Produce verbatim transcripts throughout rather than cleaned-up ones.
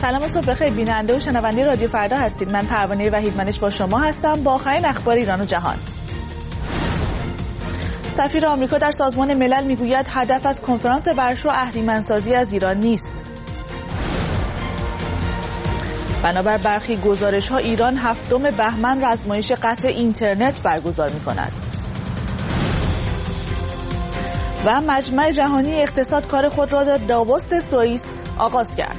سلام صبح بخیر بیننده و شنونده رادیو فردا هستید. من پروانه وحیدمنش با شما هستم با آخرین اخبار ایران و جهان. سفیر آمریکا در سازمان ملل میگوید هدف از کنفرانس ورشو اهریمن‌سازی از ایران نیست. بنابر برخی گزارش‌ها ایران هفتم بهمن رزمایش قطع اینترنت برگزار می‌کند. و مجمع جهانی اقتصاد کار خود را در داووس سوئیس آغاز کرد.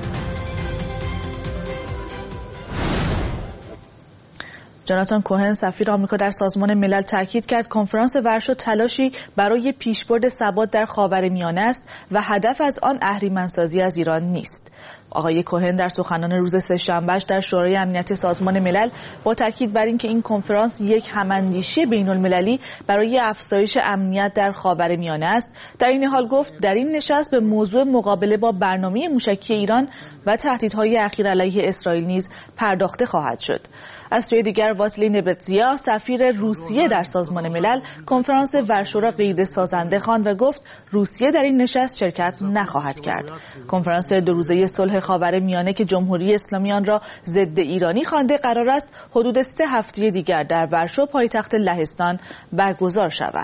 جاناتان کوهن سفیر آمریکا در سازمان ملل تاکید کرد کنفرانس ورشو تلاشی برای پیشبرد ثبات در خاورمیانه است و هدف از آن اهریمن‌سازی از ایران نیست. آقای کوهن در سخنان روز سه‌شنبه‌اش در شورای امنیت سازمان ملل با تاکید بر اینکه این کنفرانس یک هماندیشی بین‌المللی برای افزایش امنیت در خاورمیانه است، در این حال گفت در این نشست به موضوع مقابله با برنامه موشکی ایران و تهدیدهای اخیر علیه اسرائیل نیز پرداخته خواهد شد. از سوی دیگر واسیلی نبتزیا سفیر روسیه در سازمان ملل کنفرانس ورشو را غیر سازنده خواند و گفت روسیه در این نشست شرکت نخواهد کرد. کنفرانس دو روزه صلح خاورمیانه که جمهوری اسلامی آن را ضد ایرانی خوانده قرار است حدود سه هفته دیگر در ورشو پایتخت لهستان برگزار شود.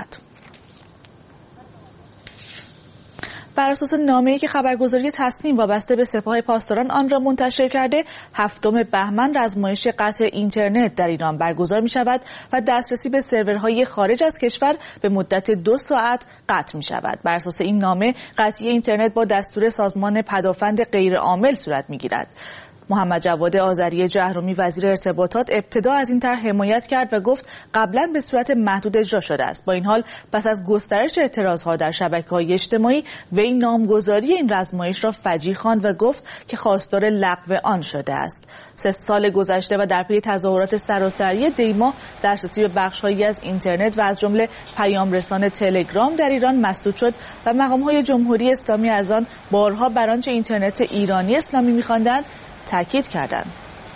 بر اساس نامه‌ای که خبرگزاری تصنیم وابسته به سپاه پاسداران آن را منتشر کرده، هفتم بهمن رزمایش قطع اینترنت در ایران برگزار می شود و دسترسی به سرورهای خارج از کشور به مدت دو ساعت قطع می شود. بر اساس این نامه قطعی اینترنت با دستور سازمان پدافند غیرعامل صورت می گیرد. محمد جواد آذری جهرومی وزیر ارتباطات ابتدا از این طرح حمایت کرد و گفت قبلا به صورت محدود اجرا شده است. با این حال پس از گسترش اعتراضها در شبکه‌های اجتماعی وی نامگذاری این رزمایش را فجیع خواند و گفت که خواستار لغو آن شده است. سه سال گذشته و در پی تظاهرات سراسری دیما دسترسی به بخش‌هایی از اینترنت و از جمله پیام رسان تلگرام در ایران مسدود شد و مقام‌های جمهوری اسلامی از آن بارها بر آنچه اینترنت ایرانی اسلامی می‌خواندند تاکید کردند.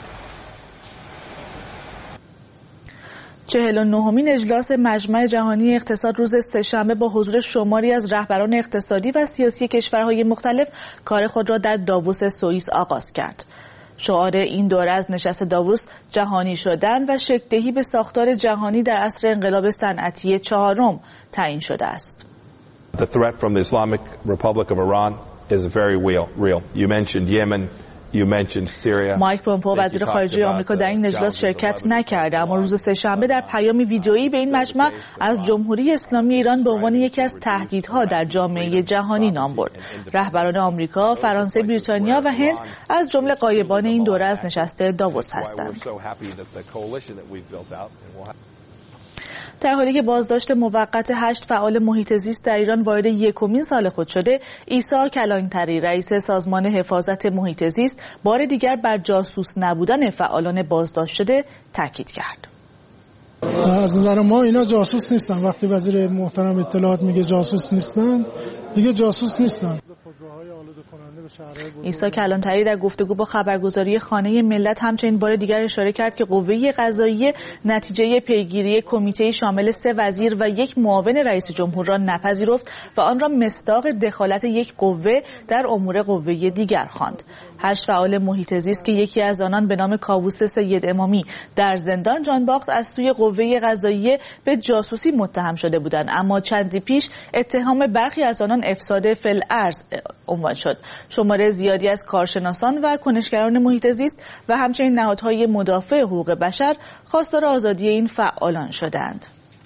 چهل و نهمین اجلاس مجمع جهانی اقتصاد روز سه‌شنبه با حضور شماری از رهبران اقتصادی و سیاسی کشورهای مختلف کار خود را در داووس سوئیس آغاز کرد. شعار این دوره از نشست داووس جهانی شدن و شکل‌دهی به ساختار جهانی در عصر انقلاب صنعتی چهارم تعیین شده است. The threat from the Islamic Republic of Iran is very real. real. You mentioned Yemen. مایک پومپئو وزیر خارجه آمریکا در این اجلاس شرکت نکرده، اما روز سه‌شنبه در پیامی ویدئویی به این مجمع از جمهوری اسلامی ایران به عنوان یکی از تهدیدها در جامعه جهانی نام برد. رهبران آمریکا، فرانسه، بریتانیا و هند از جمله غایبان این دوره از نشست داووس هستند. در حالی که بازداشت موقت هشت فعال محیط زیست در ایران وارد یکمین سال خود شده، عیسی کلانتری رئیس سازمان حفاظت محیط زیست بار دیگر بر جاسوس نبودن فعالان بازداشت شده تاکید کرد. از نظر ما اینا جاسوس نیستن. وقتی وزیر محترم اطلاعات میگه جاسوس نیستن، دیگه جاسوس نیستن. عیسی کلانتری در گفتگو با خبرگزاری خانه ملت همچنین بار دیگر اشاره کرد که قوه قضاییه نتیجه پیگیری کمیته شامل سه وزیر و یک معاون رئیس جمهور را نپذیرفت و آن را مصداق دخالت یک قوه در امور قوه دیگر خواند. هشت فعال محیط زیست که یکی از آنان به نام کاووس سید امامی در زندان جان باخت از سوی قوه قضاییه به جاسوسی متهم شده بودند، اما چندی پیش اتهام برخی از آنان افساد فی‌الارض عنوان شد. شمار زیادی از کارشناسان و کنشگران محیط زیست و همچنین نهادهای مدافع حقوق بشر خواستار آزادی این فعالان شدند.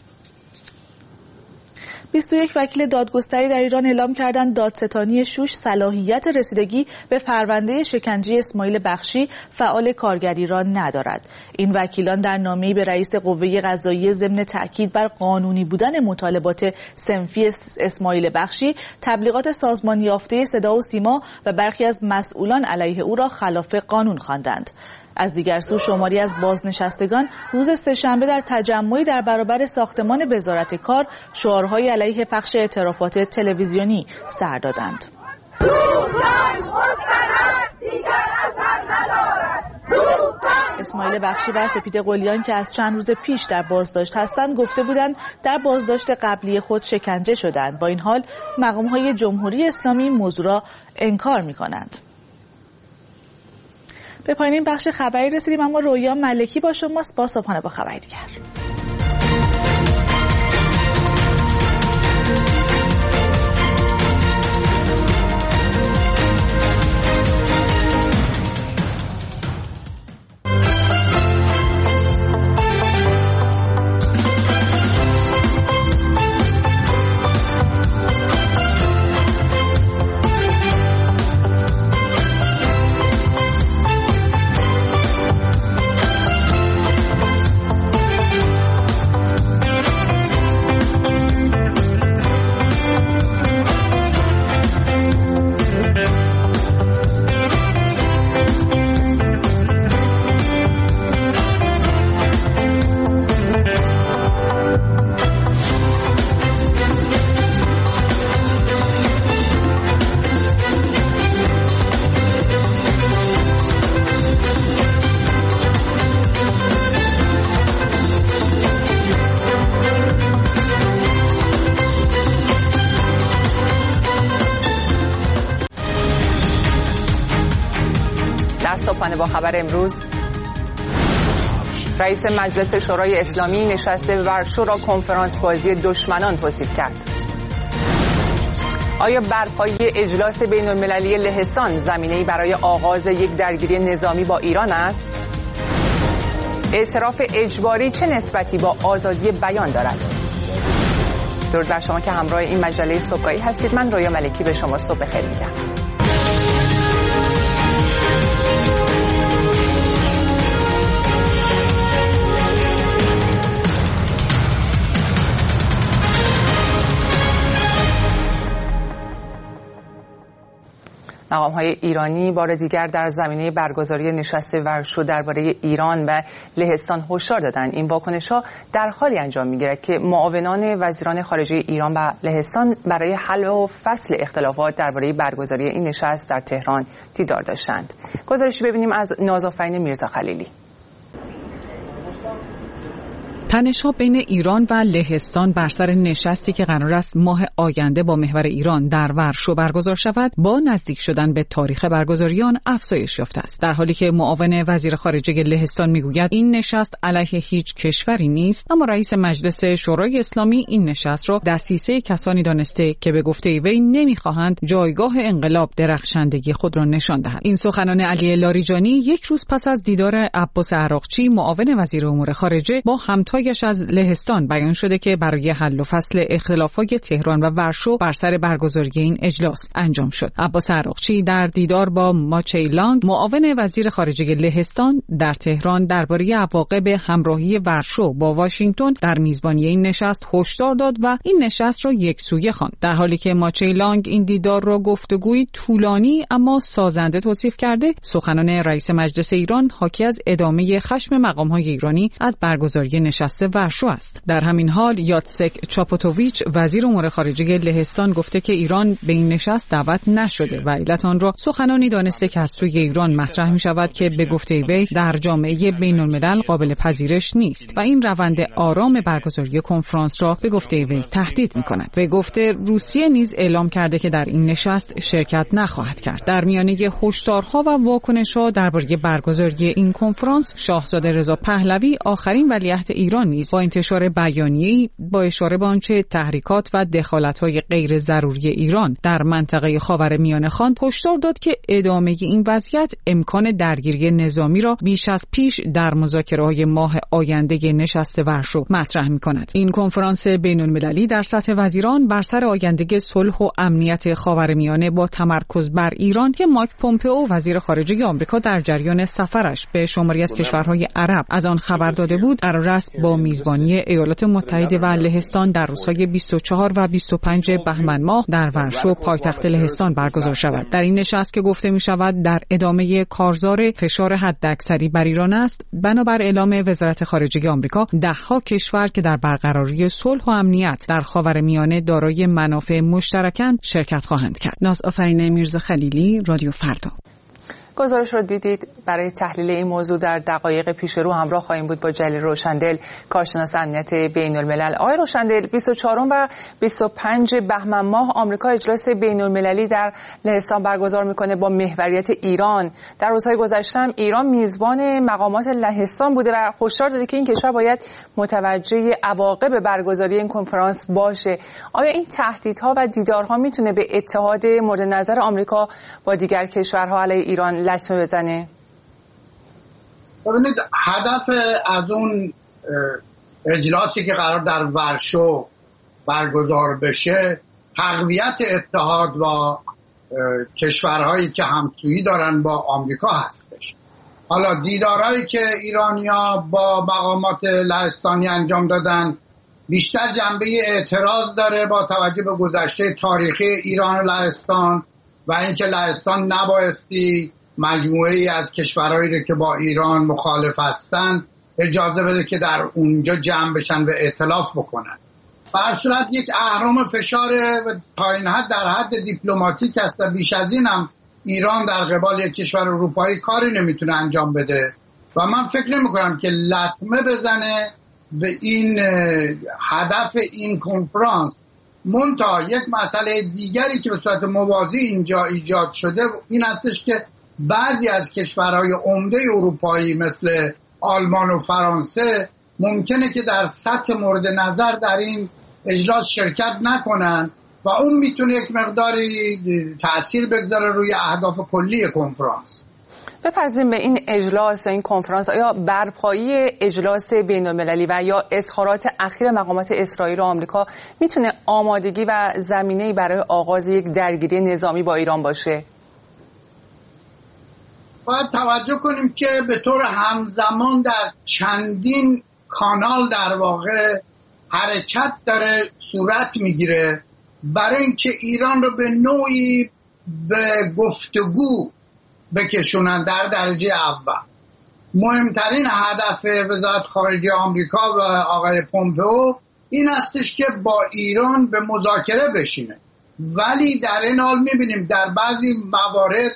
بیست و یک وکیل دادگستری در ایران اعلام کردند دادستانی شوش صلاحیت رسیدگی به پرونده شکنجه اسماعیل بخشی فعال کارگری را ندارد. این وکیلان در نامه‌ای به رئیس قوه قضاییه ضمن تاکید بر قانونی بودن مطالبات صنفی اسماعیل بخشی، تبلیغات سازمان یافته صدا و سیما و برخی از مسئولان علیه او را خلاف قانون خواندند. از دیگر سو شماری از بازنشستگان روز سه‌شنبه در تجمعی در برابر ساختمان وزارت کار شعارهای علیه پخش اعترافات تلویزیونی سر دادند. اسماعیل بخشی و سپید قلیان که از چند روز پیش در بازداشت هستند گفته بودند در بازداشت قبلی خود شکنجه شدند. با این حال مقام‌های جمهوری اسلامی موضوع را انکار می‌کنند. به پایان این بخش خبری رسیدیم، اما رویا ملکی با شماست با صبحانه با خبری دیگر. صبحانه با خبر امروز، رئیس مجلس شورای اسلامی نشست ورشو را کنفرانس بازی دشمنان توصیف کرد. آیا برپایی اجلاس بین المللی لهستان زمینه‌ای برای آغاز یک درگیری نظامی با ایران است؟ اعتراف اجباری چه نسبتی با آزادی بیان دارد؟ درود بر شما که همراه این مجله صبحگاهی هستید. من رویا ملکی به شما صبح بخیر میگم. مقام‌های ایرانی بار دیگر در زمینه برگزاری نشست ورشو درباره ایران و لهستان هشدار دادند. این واکنش‌ها در حالی انجام می‌گیرد که معاونان وزیران خارجه ایران و لهستان برای حل و فصل اختلافات درباره برگزاری این نشست در تهران دیدار داشتند. گزارشی ببینیم از نازآفرین میرزا خلیلی. تنش‌ها بین ایران و لهستان بر سر نشستی که قرار است ماه آینده با محور ایران در ورشو برگزار شود با نزدیک شدن به تاریخ برگزاری آن افزایش یافته است، در حالی که معاون وزیر خارجه لهستان میگوید این نشست علیه هیچ کشوری نیست، اما رئیس مجلس شورای اسلامی این نشست را دسیسه کسانی دانسته که به گفته وی نمیخواهند جایگاه انقلاب درخشندگی خود را نشان دهد. این سخنان علی لاریجانی یک روز پس از دیدار عباس عراقچی معاون وزیر امور خارجه با همتای از لهستان بیان شده که برای حل و فصل اختلافات تهران و ورشو بر سر برگزاری این اجلاس انجام شد. عباس عراقچی در دیدار با ماچیلانگ معاون وزیر خارجه لهستان در تهران درباره عواقب همراهی ورشو با واشنگتن در میزبانی این نشست هشدار داد و این نشست را یکسویه خواند، در حالی که ماچیلانگ این دیدار را گفتگوی طولانی اما سازنده توصیف کرده. سخنان رئیس مجلس ایران حاکی از ادامه خشم مقام‌های ایرانی از برگزاری نشست ورشو است. در همین حال یاتسک چاپوتوویچ وزیر امور خارجه لهستان گفته که ایران به این نشست دعوت نشده و علت آن را سخنانی دانسته که از سوی ایران مطرح می شود که به گفته وی در جامعه بین الملل قابل پذیرش نیست و این روند آرام برگزاری کنفرانس را به گفته وی تهدید می کند. به گفته روسیه نیز اعلام کرده که در این نشست شرکت نخواهد کرد. در میانه هشدارها و واکنش‌ها درباره برگزاری این کنفرانس، شاهزاده رضا پهلوی آخرین ولیعهد ایران نیز با انتشار بیانیه‌ای با اشاره به آنچه تحریکات و دخالت‌های غیر ضروری ایران در منطقه خاورمیانه خواند، هشدار داد که ادامه این وضعیت امکان درگیری نظامی را بیش از پیش در مذاکره‌های ماه آینده نشست ورشو مطرح می‌کند. این کنفرانس بین‌المللی در سطح وزیران بر سر آینده صلح و امنیت خاورمیانه با تمرکز بر ایران که مایک پومپئو وزیر خارجه آمریکا در جریان سفرش به شماری از کشورهای عرب از آن خبر داده بود، قرار است با میزبانی ایالات متحده و لهستان در روزهای بیست و چهار و بیست و پنج بهمن ماه در ورشو پایتخت لهستان برگزار شود. در این نشست که گفته می شود در ادامه کارزار فشار حداکثری بر ایران است، بنابر اعلام وزارت خارجه آمریکا دهها کشور که در برقراری صلح و امنیت در خاورمیانه دارای منافع مشترکند شرکت خواهند کرد. نازآفرین میرزا خلیلی، رادیو فردا. گزارش رو دیدید. برای تحلیل این موضوع در دقایق پیش رو همراه خواهیم بود با جلیل روشندل، کارشناس امنیت بین الملل. آقای روشندل، بیست و چهارم و بیست و پنجم بهمن ماه آمریکا اجلاس بین المللی در لهستان برگزار میکنه با محوریت ایران. در روزهای گذشته هم ایران میزبان مقامات لهستان بوده و هشدار داده که این کشور باید متوجه عواقب برگزاری این کنفرانس باشه. آیا این تهدیدها و دیدارها میتونه به اتحاد مورد نظر آمریکا با دیگر کشورها علیه ایران لطمه بزنه؟ ببینید، هدف از اون اجلاسی که قرار در ورشو برگزار بشه تقویت اتحاد با کشورهایی که همسویی دارن با آمریکا هستش. حالا دیدارهایی که ایرانیا با مقامات لهستانی انجام دادن بیشتر جنبه اعتراض داره با توجه به گذشته تاریخی ایران و لهستان و اینکه لهستان نبایستی مجموعه ای از کشورهایی رو که با ایران مخالف هستن اجازه بده که در اونجا جمع بشن و ائتلاف بکنن. به هر صورت یک اهرم فشار تا این حد در حد دیپلماتیک است و بیش از این هم ایران در قبال یک کشور اروپایی کاری نمیتونه انجام بده و من فکر نمی کنم که لطمه بزنه به این هدف این کنفرانس. منتها یک مسئله دیگری که به صورت موازی اینجا ایجاد شده این هستش که بعضی از کشورهای عمده اروپایی مثل آلمان و فرانسه ممکنه که در سطح مورد نظر در این اجلاس شرکت نکنن و اون میتونه یک مقداری تأثیر بگذاره روی اهداف کلی کنفرانس. بپرسیم به این اجلاس، این کنفرانس، آیا برپایی اجلاس بین‌المللی و یا اظهارات اخیر مقامات اسرائیل و آمریکا میتونه آمادگی و زمینه‌ای برای آغاز یک درگیری نظامی با ایران باشه؟ باید توجه کنیم که به طور همزمان در چندین کانال در واقع حرکت داره صورت میگیره برای اینکه ایران رو به نوعی به گفتگو بکشونن. در درجه اول مهمترین هدف وزارت خارجه آمریکا و آقای پومپئو این هستش که با ایران به مذاکره بشینه، ولی در این حال میبینیم در بعضی موارد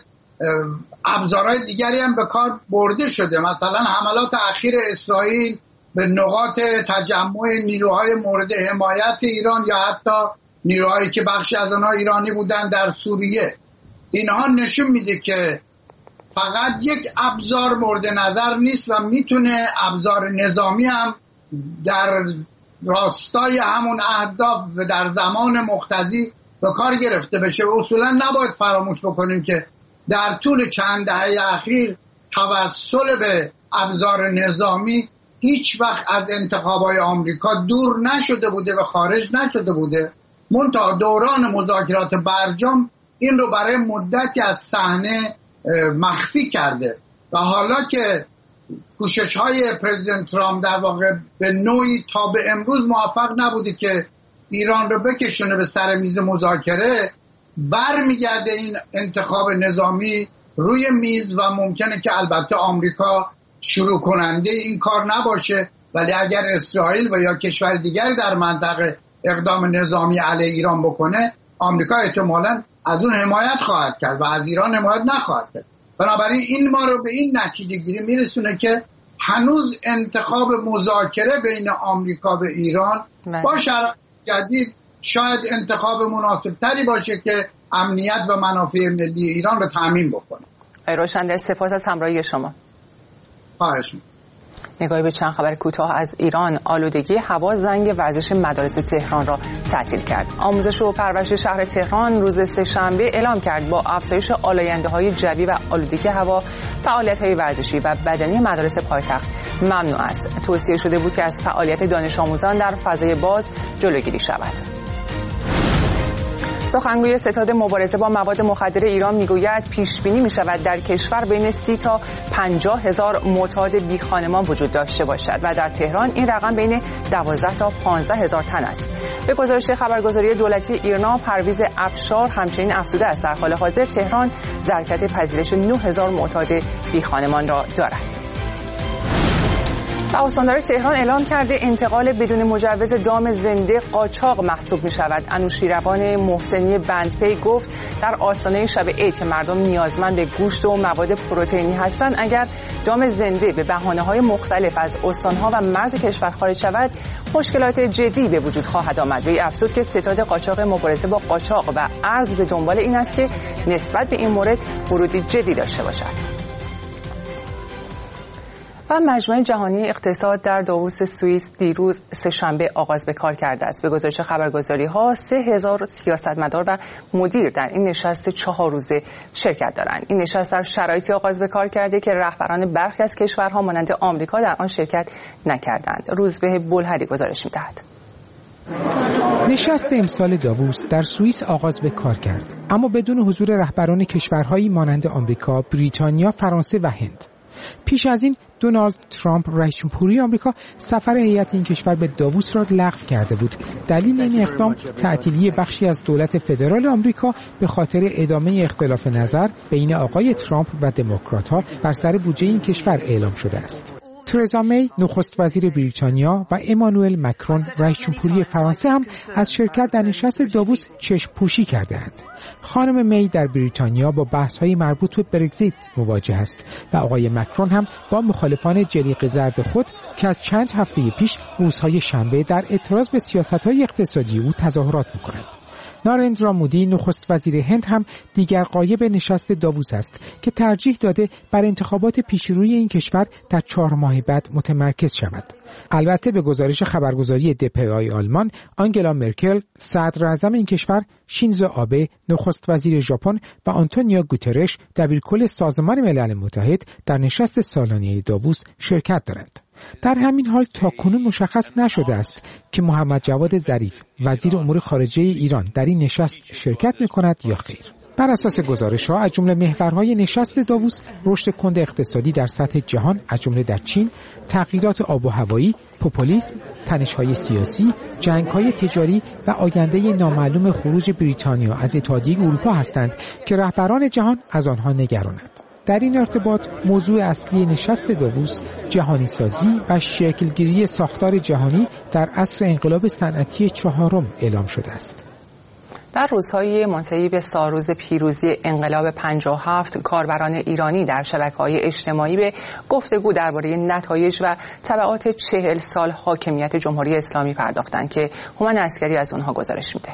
ابزارهای دیگری هم به کار برده شده. مثلا حملات اخیر اسرائیل به نقاط تجمع نیروهای مورد حمایت ایران یا حتی نیروهایی که بخشی از آنها ایرانی بودن در سوریه، اینها نشون میده که فقط یک ابزار مورد نظر نیست و میتونه ابزار نظامی هم در راستای همون اهداف و در زمان مقتضی به کار گرفته بشه. و اصولا نباید فراموش بکنیم که در طول چند دهه اخیر توسل به ابزار نظامی هیچ وقت از انتخابای آمریکا دور نشده بوده و خارج نشده بوده. منتها دوران مذاکرات برجام این رو برای مدتی از صحنه مخفی کرده و حالا که کوشش های پرزیدنت ترامپ در واقع به نوعی تا به امروز موفق نبوده که ایران رو بکشونه به سر میز مذاکره، برمیگرده این انتخاب نظامی روی میز و ممکنه که البته آمریکا شروع کننده این کار نباشه، ولی اگر اسرائیل و یا کشور دیگری در منطقه اقدام نظامی علیه ایران بکنه، آمریکا احتمالاً از اون حمایت خواهد کرد و از ایران حمایت نخواهد کرد. بنابراین این ما رو به این نتیجه گیری میرسونه که هنوز انتخاب مذاکره بین آمریکا و ایران با شرایط جدید شاید انتخاب مناسب تری باشه که امنیت و منافع ملی ایران رو تامین بکنه. آقای روشندل، سپاس از همراهی شما. خواهش می‌کنم. نگاهی به چند خبر کوتاه از ایران. آلودگی هوا زنگ ورزش مدارس تهران را تعطیل کرد. آموزش و پرورش شهر تهران روز سه‌شنبه اعلام کرد با افزایش آلاینده‌های جوی و آلودگی هوا، فعالیت‌های ورزشی و بدنی مدارس پایتخت ممنوع است. توصیه شده بود که از فعالیت دانش آموزان در فضای باز جلوگیری شود. سخنگوی ستاد مبارزه با مواد مخدر ایران میگوید پیش بینی می شود در کشور بین سی تا پنجاه هزار معتاد بی خانمان وجود داشته باشد و در تهران این رقم بین دوازده تا پانزده هزار تن است. به گزارش خبرگزاری دولتی ایرنا، پرویز افشار همچنین افزوده است در حال حاضر تهران ظرفیت پذیرش نه هزار معتاد بی خانمان را دارد. و استاندار تهران اعلام کرده انتقال بدون مجوز دام زنده قاچاق محسوب می شود. انوشیروان محسنی بندپی گفت در آستانه شب عید که مردم نیازمند به گوشت و مواد پروتئینی هستند، اگر دام زنده به بهانه‌های مختلف از استان‌ها و مرز کشور خارج شود، مشکلات جدی به وجود خواهد آمد. وی افزود که ستاد قاچاق مبارزه با قاچاق و ارز به دنبال این است که نسبت به این مورد ورودی جدی داشته باشد. و مجمع جهانی اقتصاد در داووس سوئیس دیروز سه‌شنبه آغاز به کار کرده است. به گزارش خبرگزاری‌ها سه هزار سیاستمدار و مدیر در این نشست چهار روزه شرکت دارند. این نشست در شرایطی آغاز به کار کرده که رهبران برخی از کشورها مانند آمریکا در آن شرکت نکردند. روزبه بلهری گزارش می‌دهد. نشست امسال داووس در سوئیس آغاز به کار کرد، اما بدون حضور رهبران کشورهایی مانند آمریکا، بریتانیا، فرانسه و هند. پیش از این دونالد ترامپ رئیس جمهوری آمریکا سفر هیئت این کشور به داووس را لغو کرده بود. دلیل این اقدام تعطیلی بخشی از دولت فدرال آمریکا به خاطر ادامه اختلاف نظر بین آقای ترامپ و دموکرات‌ها بر سر بودجه این کشور اعلام شده است. ترزا می نخست وزیر بریتانیا و امانوئل مکرون رئیس جمهوری فرانسه هم از شرکت در نشست داووس چشم پوشی کردند. خانم می در بریتانیا با بحث‌های مربوط به برگزیت مواجه است و آقای مکرون هم با مخالفان جلیقه زرد خود که از چند هفته پیش روزهای شنبه در اعتراض به سیاست‌های اقتصادی او تظاهرات می‌کنند. نارندرا مودی نخست وزیر هند هم دیگر غایب نشست داووس است که ترجیح داده بر انتخابات پیشروی این کشور در چهار ماه بعد متمرکز شود. البته به گزارش خبرگزاری دپای آلمان، آنگلا مرکل، صدر اعظم این کشور، شینزو آبه، نخست وزیر ژاپن و آنتونیو گوترش دبیرکل سازمان ملل متحد در نشست سالانه داووس شرکت دارند. در همین حال تاکنون مشخص نشده است که محمد جواد ظریف وزیر امور خارجه ایران در این نشست شرکت می‌کند یا خیر. بر اساس گزارش‌ها از جمله محورهای نشست داووس رشد کند اقتصادی در سطح جهان از جمله در چین، تغییرات آب و هوایی، پوپولیسم، تنش‌های سیاسی، جنگ‌های تجاری و آینده نامعلوم خروج بریتانیا از اتحادیه اروپا هستند که رهبران جهان از آنها نگرانند. در این ارتباط موضوع اصلی نشست داووس جهانی سازی و شکلگیری ساختار جهانی در عصر انقلاب صنعتی چهارم اعلام شده است. در روزهای منتهی به سالروز پیروزی انقلاب پنجاه و هفت، کاربران ایرانی در شبکه‌های اجتماعی به گفتگو درباره نتایج و تبعات چهل سال حاکمیت جمهوری اسلامی پرداختند که هومن عسکری از اونها گزارش میده.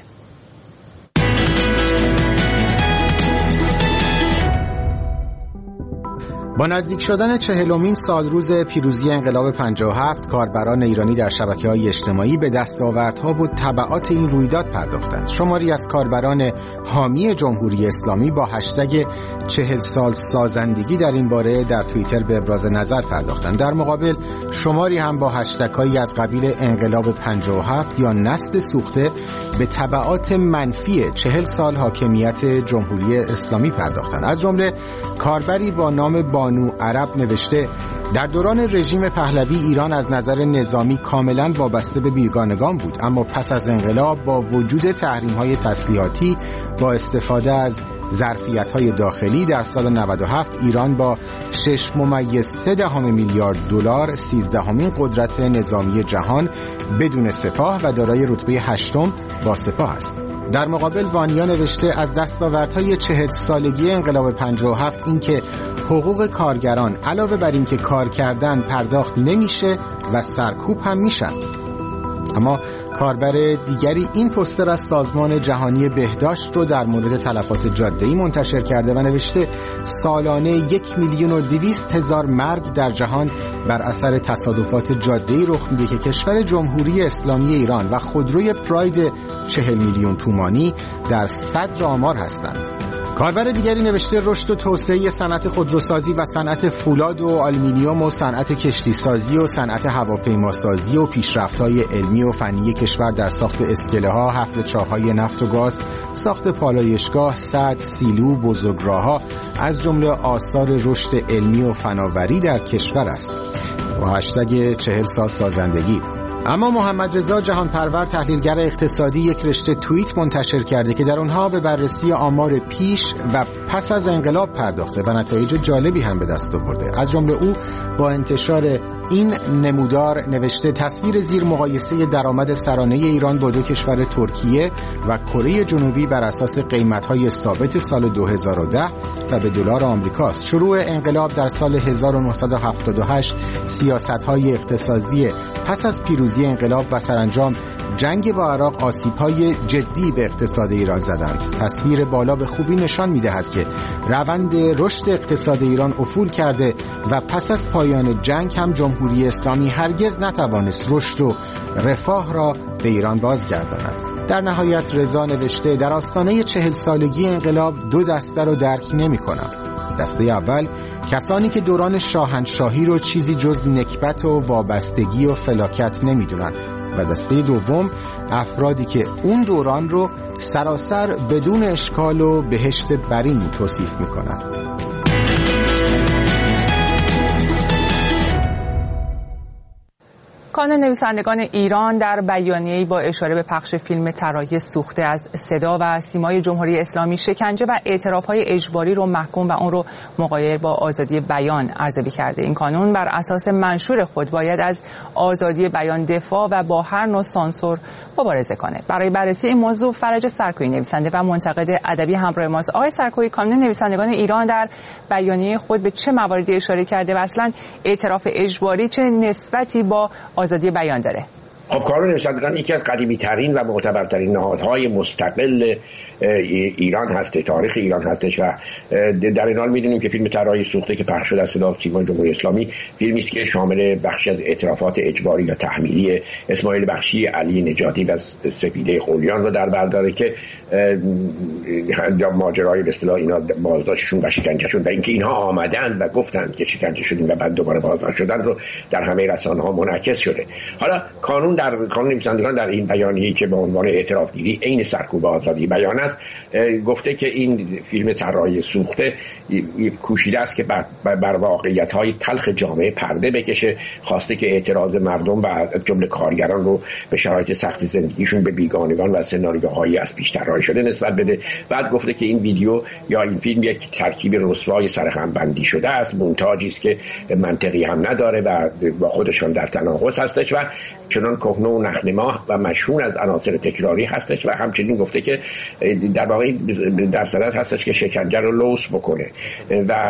با نزدیک شدن چهلمین سالروز پیروزی انقلاب پنجاه و هفت، کاربران ایرانی در شبکه‌های اجتماعی به دستاوردها و تبعات این رویداد پرداختند. شماری از کاربران حامی جمهوری اسلامی با هشتگ چهل سال سازندگی در این باره در توییتر به ابراز نظر پرداختند. در مقابل شماری هم با هشتگ‌هایی از قبیل انقلاب پنجاه و هفت یا نسل سوخته به تبعات منفی چهل سال حاکمیت جمهوری اسلامی پرداختند. از جمله کاربری با نام بانو عرب نوشته: در دوران رژیم پهلوی ایران از نظر نظامی کاملا وابسته به بیگانگان بود، اما پس از انقلاب با وجود تحریم‌های تسلیحاتی با استفاده از ظرفیت‌های داخلی در سال نود و هفت ایران با شش ممیز سه دهم میلیارد دلار سیزدهمین قدرت نظامی جهان بدون سپاه و دارای رتبه هشتم با سپاه است. در مقابل وانیا نوشته: از دستاوردهای چهل سالگی انقلاب پنجاه و هفت این که حقوق کارگران علاوه بر این که کار کردن پرداخت نمیشه و سرکوب هم میشن. اما کاربر دیگری این پوستر از سازمان جهانی بهداشت رو در مورد تلفات جاده‌ای منتشر کرده و نوشته: سالانه یک میلیون و دویست هزار مرگ در جهان بر اثر تصادفات جاده‌ای رخ میده که کشور جمهوری اسلامی ایران و خودروی پراید چهل میلیون تومانی در صدر آمار هستند. کاربر دیگری نوشته: رشد و توسعه صنعت خودروسازی و صنعت فولاد و آلومینیوم و صنعت کشتیسازی و صنعت هواپیماسازی و پیشرفت‌های علمی و فنی کشور در ساخت اسکله‌ها، حفر چاه‌های نفت و گاز، ساخت پالایشگاه، سد، سیلو، بزرگراه‌ها از جمله آثار رشد علمی و فناوری در کشور است. با هشتگ چهل سال سازندگی اما محمد رضا جهانپرور تحلیلگر اقتصادی یک رشته توییت منتشر کرده که در اونها به بررسی آمار پیش و پس از انقلاب پرداخته و نتایج جالبی هم به دست آورده. از جمله او با انتشار این نمودار نوشته تصویر زیر مقایسه درآمد سرانه ایران با دو کشور ترکیه و کره جنوبی بر اساس قیمت‌های ثابت سال دو هزار و ده و به دلار آمریکاست. شروع انقلاب در سال هزار و نهصد و هفتاد و هشت، سیاست‌های اقتصادی پس از پیروزی انقلاب و سرانجام جنگ با عراق آسیب‌های جدی به اقتصاد ایران زدند. تصویر بالا به خوبی نشان می‌دهد که روند رشد اقتصاد ایران افول کرده و پس از پایان جنگ هم جمهوری اسلامی هرگز نتوانست رشد و رفاه را به ایران بازگرداند. در نهایت رضا نوشته در آستانه چهل سالگی انقلاب دو دسته رو درک نمی‌کنم. دسته اول کسانی که دوران شاهنشاهی رو چیزی جز نکبت و وابستگی و فلاکت نمی‌دونن و دسته دوم افرادی که اون دوران رو سراسر بدون اشکال و بهشت برین توصیف می‌کنن. کانون نویسندگان ایران در بیانیه‌ای با اشاره به پخش فیلم طراحی سوخته از صدا و سیمای جمهوری اسلامی شکنجه و اعتراف‌های اجباری رو محکوم و اون رو مغایر با آزادی بیان ارزیابی کرده. این کانون بر اساس منشور خود باید از آزادی بیان دفاع و با هر نوع سانسور مبارزه کنه. برای بررسی این موضوع فرج سرکویی نویسنده و منتقد ادبی همراه ماست. آقای سرکویی، کانون نویسندگان ایران در بیانیه خود به چه مواردی اشاره کرده و اصلا اعتراف اجباری چه نسبتی با آزادی بیان داره؟ خب کانون نویسندگان یکی از قدیمی ترین و معتبرترین نهادهای مستقل ایران هسته، تاریخ ایران هستش و در این حال میدونیم که فیلم طراحی سوخته که پخش شده از صدا و سیمای جمهوری اسلامی فیلمی است که شامل بخشی از اعترافات اجباری یا تحمیلی اسماعیل بخشی، علی نجاتی و سپیده خولیان رو در بر داره که ماجرای به اصطلاح اینا بازداشتشون و شکنجهشون و اینکه اینها آمدن و گفتند که شکنجه شدیم و بعد دوباره بازداشت شدن رو در همه رسانه‌ها منعکس شده. حالا کانون در کانون نویسندگان در این بیانیه‌ای که به عنوان اعترافگیری عین سرکوب آزادی بیان است گفته که این فیلم طراحی سوخته کوشیده است که بر, بر واقعیت‌های تلخ جامعه پرده بکشه، خواسته که اعتراض مردم و جمله کارگران رو به شرایط سخت زندگیشون به بیگانگان و سناریوهایی از پیش طراحی شده نسبت بده. بعد گفته که این ویدیو یا این فیلم یک ترکیب رسوای سرهم بندی شده است، مونتاژی است که منطقی هم نداره و با خودشان در تناقض هستش و چنان کهنه و نخنما و مشهور از عناصر تکراری هستش و همچنین گفته که در واقع در صدد هستش که شکنجه رو لوث بکنه و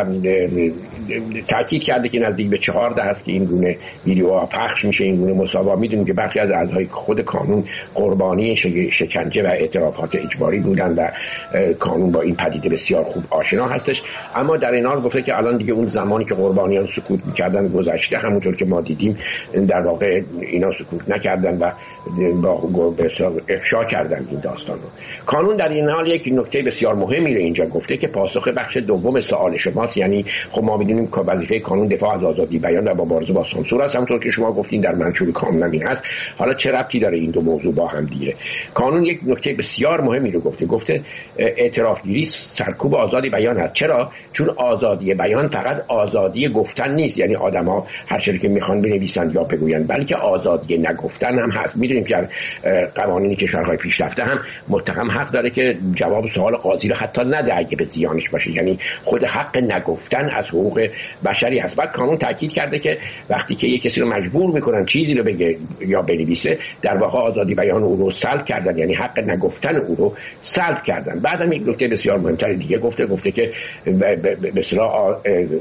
تاکید کرده که نزدیک به چهارده هست که این گونه ویدیوها پخش میشه، این گونه مصاحبه‌ها. میدونیم که برخی از اعضای خود کانون قربانی شکنجه و اعترافات اجباری بودن و کانون با این پدیده بسیار خوب آشنا هستش، اما در این حال گفته که الان دیگه اون زمانی که قربانیان سکوت میکردن گذشته. همونطور که ما دیدیم در واقع اینا سکوت نکردن و با افشا کردن این داستان رو. کانون در این حال یک نکته بسیار مهمی رو اینجا گفته که پاسخ بخش دوم سوال شماست، یعنی خب ما می‌دونیم که وظیفه کانون دفاع از آزادی بیان و مبارزه با سانسور است، همونطور که شما گفتین در منشور کانون این هست. حالا چه ربطی داره این دو موضوع با هم دیگه؟ کانون یک نکته بسیار مهمی رو گفته، گفته اعترافگیری سرکوب آزادی بیان هست. چرا؟ چون آزادی بیان فقط آزادی گفتن نیست، یعنی آدم‌ها هر چیزی که می‌خوان بنویسن یا بگوین، بلکه آزادی نگفتن هم هست. می‌دونیم که قوانین کشورهای پیشرفته هم متهم حق داره که جواب سوال قاضی رو حتی نده اگه به زیانش باشه، یعنی خود حق نگفتن از حقوق بشری هست. بعد کانون تاکید کرده که وقتی که یک کسی رو مجبور میکنن چیزی رو بگه یا بنویسه، در واقع آزادی بیان او رو سلب کردن، یعنی حق نگفتن او رو سلب کردن. بعدم یک نکته بسیار مهمتر دیگه گفته گفته که به اصطلاح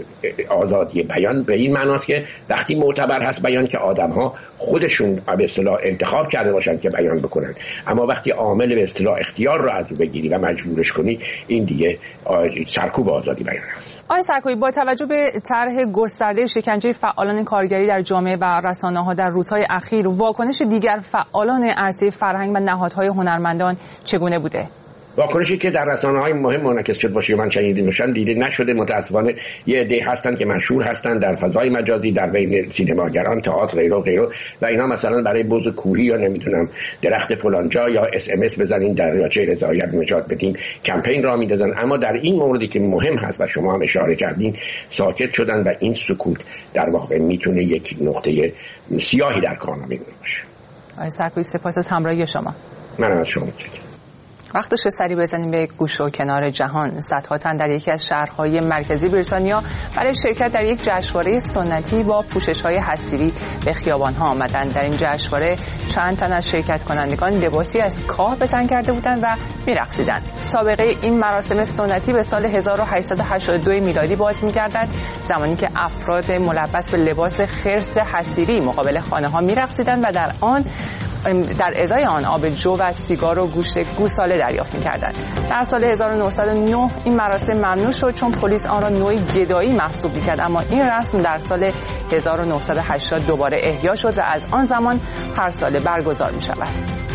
آزادی بیان به این معناست که وقتی معتبر هست بیان که آدم‌ها خودشون به اصطلاح انتخاب کرده باشن که بیان بکنن، اما وقتی عامل به اصطلاح اختیار رو از او بگیری و مجبورش کنی، این دیگه سرکوب آزادی بیان است. آقای سرکویی، با توجه به طرح گسترده شکنجه فعالان کارگری در جامعه و رسانه‌ها در روزهای اخیر، واکنش دیگر فعالان عرصه فرهنگ و نهادهای هنرمندان چگونه بوده؟ واکنشی که در رسانه‌های مهم منعکس شد باشه من شنیده نشان دیده نشده. متأسفانه یه عده هستن که مشهور هستن در فضای مجازی، در بین سینماگران، تئاتر، غیره و غیره، و اینا مثلا برای بوز کوهی یا نمیدونم درخت فلانجا یا اس ام اس بزنین دریاچه رضایت نجات بدین کمپین را میدادن، اما در این موردی که مهم هست و شما هم اشاره کردین ساکت شدن و این سکوت در واقع میتونه یک نقطه سیاهی در کارنامه باشه. آقای سرکوبی سپاس از همراهی شما. من از شما متشکرم. وقتش سری بزنیم به گوش و کنار جهان. صدها تن در یکی از شهرهای مرکزی بریتانیا برای شرکت در یک جشنواره سنتی با پوشش‌های حصیری به خیابان‌ها آمدند. در این جشنواره چند تن از شرکت کنندگان لباسی از کاه به تن کرده بودند و می‌رقصیدند. سابقه این مراسم سنتی به سال هزار و هشتصد و هشتاد و دو میلادی باز می‌گردد، زمانی که افراد ملبس به لباس خرس حصیری مقابل خانه‌ها می‌رقصیدند و در آن در ازای آن آب جو و سیگار و گوشت گوساله دریافت می‌کردند. در سال هزار و نهصد و نه این مراسم ممنوع شد چون پلیس آن را نوعی گدایی محسوب می‌کرد، اما این رسم در سال هزار و نهصد و هشتاد دوباره احیا شد و از آن زمان هر سال برگزار می‌شود.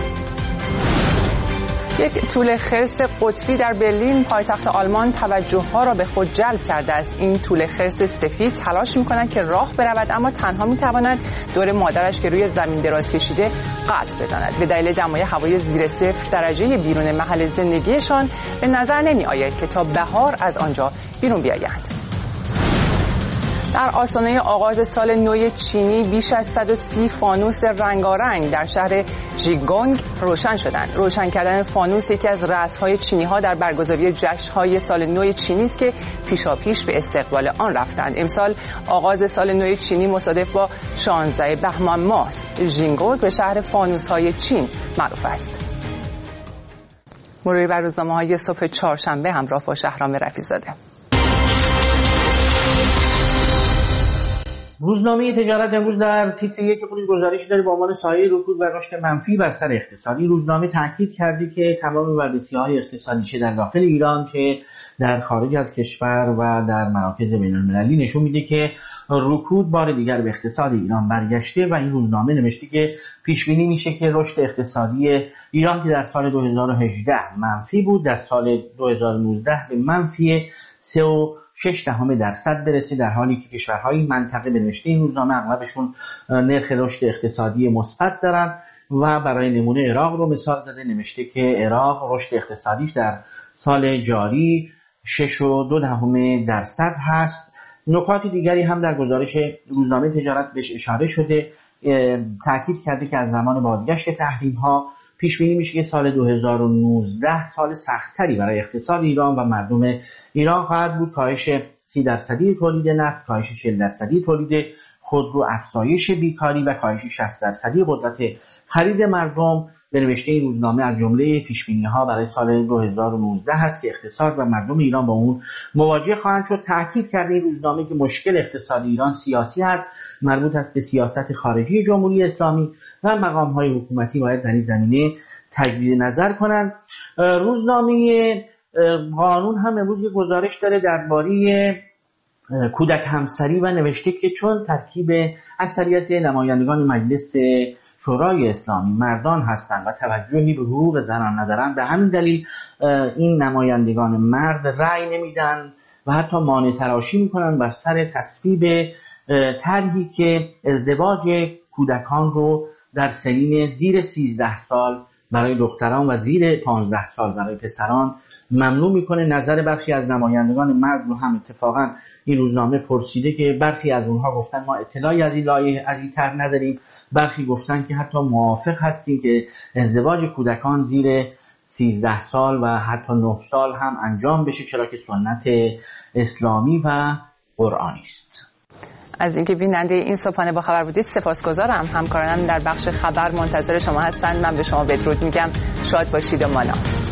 یک توله خرس قطبی در برلین پایتخت آلمان توجه‌ها را به خود جلب کرده است. این توله خرس سفید تلاش می‌کند که راه برود، اما تنها می‌تواند دور مادرش که روی زمین دراز کشیده قدم بزند. به دلیل دمای هوای زیر صفر درجه بیرون محل زندگیشان به نظر نمی‌آید که تا بهار از آنجا بیرون بیایند. در آستانه آغاز سال نو چینی بیش از صد و سی فانوس رنگارنگ در شهر ژیگونگ روشن شدند. روشن کردن فانوس یکی از رسم‌های چینی‌ها در برگزاری جشن‌های سال نو چینی است که پیشاپیش به استقبال آن رفتند. امسال آغاز سال نو چینی مصادف با شانزده بهمن ماه است. ژیگونگ به شهر فانوس‌های چین معروف است. مروری بر روزنامه‌های صبح چهارشنبه همراه با شهرام رفیع‌زاده. روزنامه تجارت امروز در تیتر یک خودش گزارشی داره با عنوان سایه رکود و رشد منفی بر سر اقتصادی. روزنامه تاکید کرده که تمام بررسی‌های اقتصادی چه در داخل ایران چه در خارج از کشور و در مراکز بین‌المللی نشون میده که رکود بار دیگر به اقتصاد ایران برگشته و این روزنامه نوشته که پیش بینی میشه که رشد اقتصادی ایران که در سال دو هزار و هجده منفی بود، در سال دو هزار و نوزده به منفی سه و شش دهم درصد برسه، در حالی که کشورهای منطقه به نوشته این روزنامه اغلبشون نرخ رشد اقتصادی مثبت دارن و برای نمونه عراق رو مثال زده، نوشته که عراق رشد اقتصادیش در سال جاری شش و دو دهم درصد هست. نکات دیگری هم در گزارش روزنامه تجارت بهش اشاره شده. تاکید کرده که از زمان بازگشت تحریم ها پیش بینی میشه که سال دو هزار و نوزده سال سخت‌تری برای اقتصاد ایران و مردم ایران خواهد بود. کاهش سی درصدی تولید نفت، کاهش چهل درصدی تولید خودرو، افزایش بیکاری و کاهش شصت درصدی قدرت خرید مردم به نوشته این روزنامه از جمله پیش بینی ها برای سال دو هزار و نوزده هست که اقتصاد و مردم ایران با اون مواجه خواهند شد. تاکید کرده این روزنامه که مشکل اقتصاد ایران سیاسی هست، مربوط است به سیاست خارجی جمهوری اسلامی و مقام های حکومتی باید در این زمینه تجدید نظر کنند. روزنامه قانون هم امروز یک گزارش داره درباره کودک همسری و نوشته که چون ترکیب اکثریت نمایندگان مجلس شورای اسلامی مردان هستند و توجهی به حقوق زنان ندارند، به همین دلیل این نمایندگان مرد رأی نمیدن و حتی مانع تراشی میکنن بر سر تصویب طرحی که ازدواج کودکان رو در سنین زیر سیزده سال برای دختران و زیر پانزده سال برای پسران ممنوع میکنه. نظر برخی از نمایندگان مرد رو هم اتفاقا این روزنامه پرسیده که برخی از اونها گفتن ما اطلاعی از این لایحه از این طرح نداریم، برخی گفتن که حتی موافق هستیم که ازدواج کودکان زیر سیزده سال و حتی نه سال هم انجام بشه، چرا که سنت اسلامی و قرآنی است. از اینکه بیننده این صبحانه با خبر بودید سپاسگزارم. همکارانم در بخش خبر منتظر شما هستند. من به شما بدرود میگم. شاد باشید و مانا.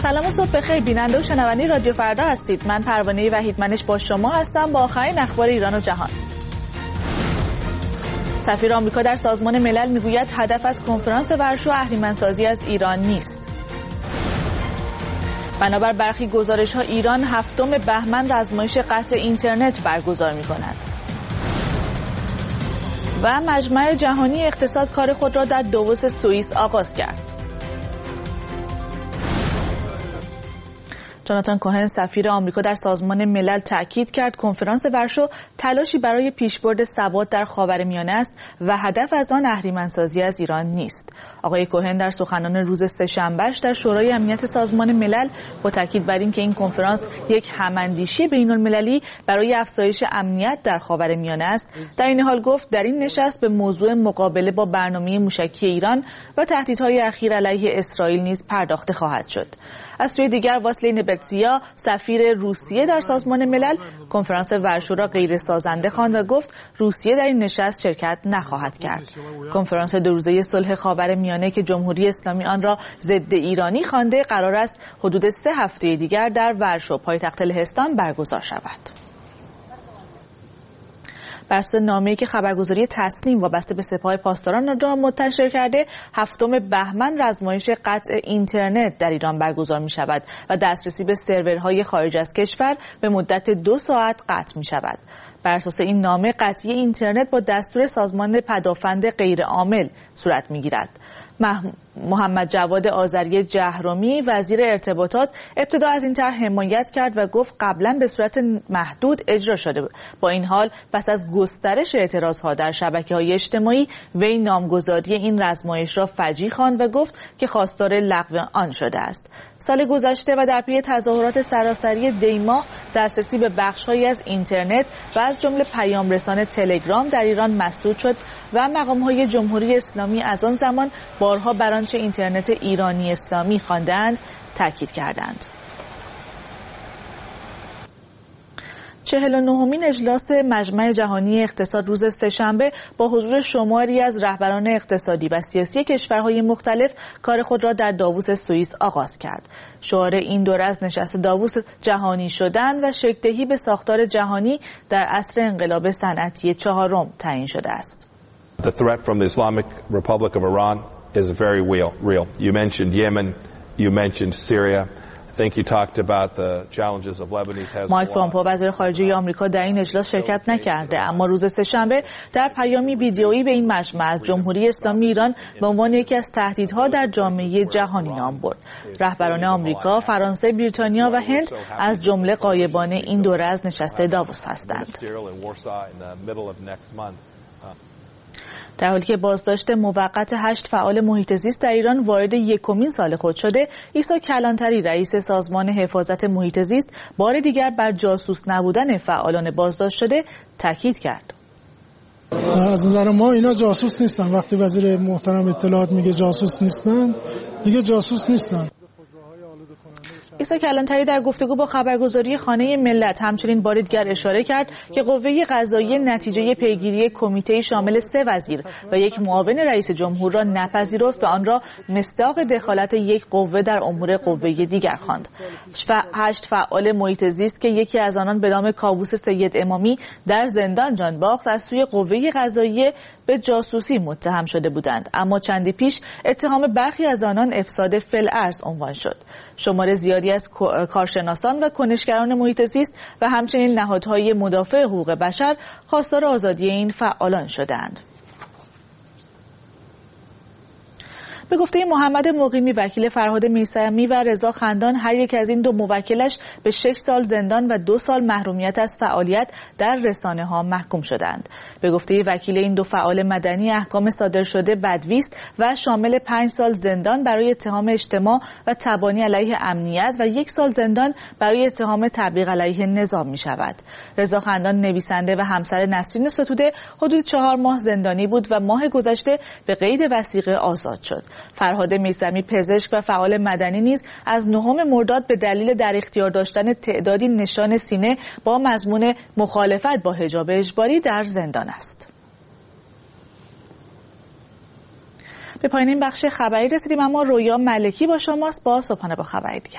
سلام و صبح بخیر بیننده و شنونده رادیو فردا هستید. من پروانه وحیدمنش با شما هستم با آخرین اخبار ایران و جهان. سفیر آمریکا در سازمان ملل میگوید هدف از کنفرانس ورشو اهریمنسازی از ایران نیست. بنابر برخی گزارش‌ها ایران هفتم بهمن رزمایش قطع اینترنت برگزار می‌کند. و مجمع جهانی اقتصاد کار خود را در داووس سوئیس آغاز کرد. جاناتان کوهن سفیر آمریکا در سازمان ملل تاکید کرد کنفرانس ورشو تلاشی برای پیشبرد ثبات در خاورمیانه است و هدف از آن اهریمنسازی از ایران نیست. آقای کوهن در سخنان روز سه‌شنبه‌اش در شورای امنیت سازمان ملل با تاکید بر اینکه این کنفرانس یک هم‌اندیشی بین‌المللی برای افزایش امنیت در خاورمیانه است، در این حال گفت در این نشست به موضوع مقابله با برنامه موشکی ایران و تهدیدهای اخیر علیه اسرائیل نیز پرداخته خواهد شد. از سوی دیگر واسلین بتزیا سفیر روسیه در سازمان ملل کنفرانس ورشو را غیر سازنده خواند و گفت روسیه در این نشست شرکت نخواهد کرد. کنفرانس دو روزه صلح خاورمیانه که جمهوری اسلامی آن را ضد ایرانی خوانده قرار است حدود سه هفته دیگر در ورشو پایتخت لهستان برگزار شود. بر اساس نامه‌ای که خبرگزاری تصنیم وابسته به سپاه پاسداران را منتشر کرده، هفتم بهمن رزمایش قطع اینترنت در ایران برگزار می شود و دسترسی به سرورهای خارج از کشور به مدت دو ساعت قطع می شود. بر اساس این نامه قطعی اینترنت با دستور سازمان پدافند غیرعامل صورت می گیرد. محمد جواد آذری جهرمی وزیر ارتباطات ابتدا از این طرح حمایت کرد و گفت قبلا به صورت محدود اجرا شده. با این حال پس از گسترش اعتراضها در شبکه‌های اجتماعی وی نامگذاری این رزمایش را فجیع خواند و گفت که خواستار لغو آن شده است. سال گذشته و در پی تظاهرات سراسری دی‌ماه دسترسی به بخش‌هایی از اینترنت و از جمله پیام‌رسان تلگرام در ایران مسدود شد و مقام‌های جمهوری اسلامی از آن زمان بارها بر آنچه اینترنت ایرانی اسلامی خواندند تاکید کردند. چهل و نهمین اجلاس مجمع جهانی اقتصاد روز سه‌شنبه با حضور شماری از رهبران اقتصادی و سیاسی کشورهای مختلف کار خود را در داووس سوئیس آغاز کرد. شعار این دوره از نشست داووس جهانی شدن و شکل‌دهی به ساختار جهانی در عصر انقلاب صنعتی چهارم تعیین شده است. The threat from the Islamic Republic of Iran is very real. real. You mentioned Yemen, you mentioned Syria. I think you talked about the challenges of Lebanese Hezbollah. مایک پامپو وزیر خارجه آمریکا در این اجلاس شرکت نکرده، اما روز سه‌شنبه در پیامی ویدیویی به این مجمع از جمهوری اسلامی ایران به عنوان یکی از تهدیدها در جامعه جهانی نام برد. رهبران آمریکا، فرانسه، بریتانیا و هند از جمله غایبان این دوره از نشست داووس هستند. در حالی که بازداشت موقت هشت فعال محیط زیست در ایران وارد یکمین سال خود شده، عیسی کلانتری رئیس سازمان حفاظت محیط زیست بار دیگر بر جاسوس نبودن فعالان بازداشت شده تاکید کرد. از نظر ما اینا جاسوس نیستن. وقتی وزیر محترم اطلاعات میگه جاسوس نیستن، دیگه جاسوس نیستن. عیسی کلانتری در گفتگو با خبرگزاری خانه ملت همچنین بار دیگر اشاره کرد که قوه قضاییه نتیجه پیگیری کمیته شامل سه وزیر و یک معاون رئیس جمهور را نپذیرفت و آن را مصداق دخالت یک قوه در امور قوه دیگر خواند. هشت فعال محیط زیست که یکی از آنان به نام کاووس سید امامی در زندان جان باخت از سوی قوه قضاییه به جاسوسی متهم شده بودند، اما چندی پیش اتهام برخی از آنان افساد فی‌الارض عنوان شد. شمار زیادی از کارشناسان و کنشگران محیط زیست و همچنین نهادهای مدافع حقوق بشر خواستار آزادی این فعالان شدند. به گفته محمد مقیمی وکیل فرهاد میثمی و رضا خندان، هر یک از این دو موکلش به شش سال زندان و دو سال محرومیت از فعالیت در رسانه ها محکوم شدند. به گفته وکیل این دو فعال مدنی احکام صادر شده بدوی است و شامل پنج سال زندان برای اتهام اجتماع و تبانی علیه امنیت و یک سال زندان برای اتهام تبلیغ علیه نظام می شود. رضا خندان نویسنده و همسر نسرین ستوده حدود چهار ماه زندانی بود و ماه گذشته به قید وثیقه آزاد شد. فرهاد میثمی پزشک و فعال مدنی نیز از نهم مرداد به دلیل در اختیار داشتن تعدادی نشان سینه با مضمون مخالفت با حجاب اجباری در زندان است. به پایان این بخش خبری رسیدیم، اما رویا ملکی با شماست با صبحانه با خبری دیگر.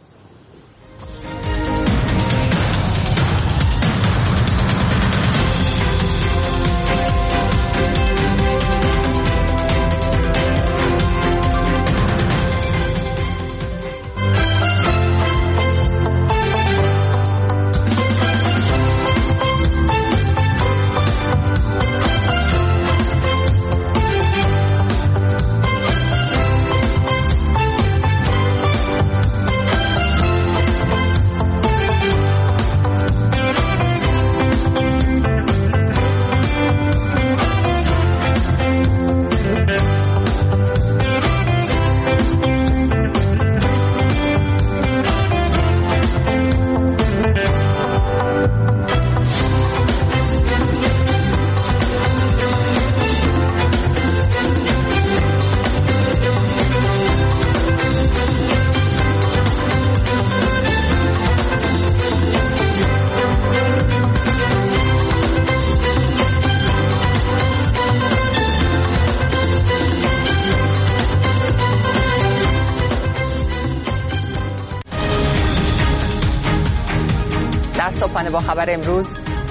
صبحانه با خبر امروز،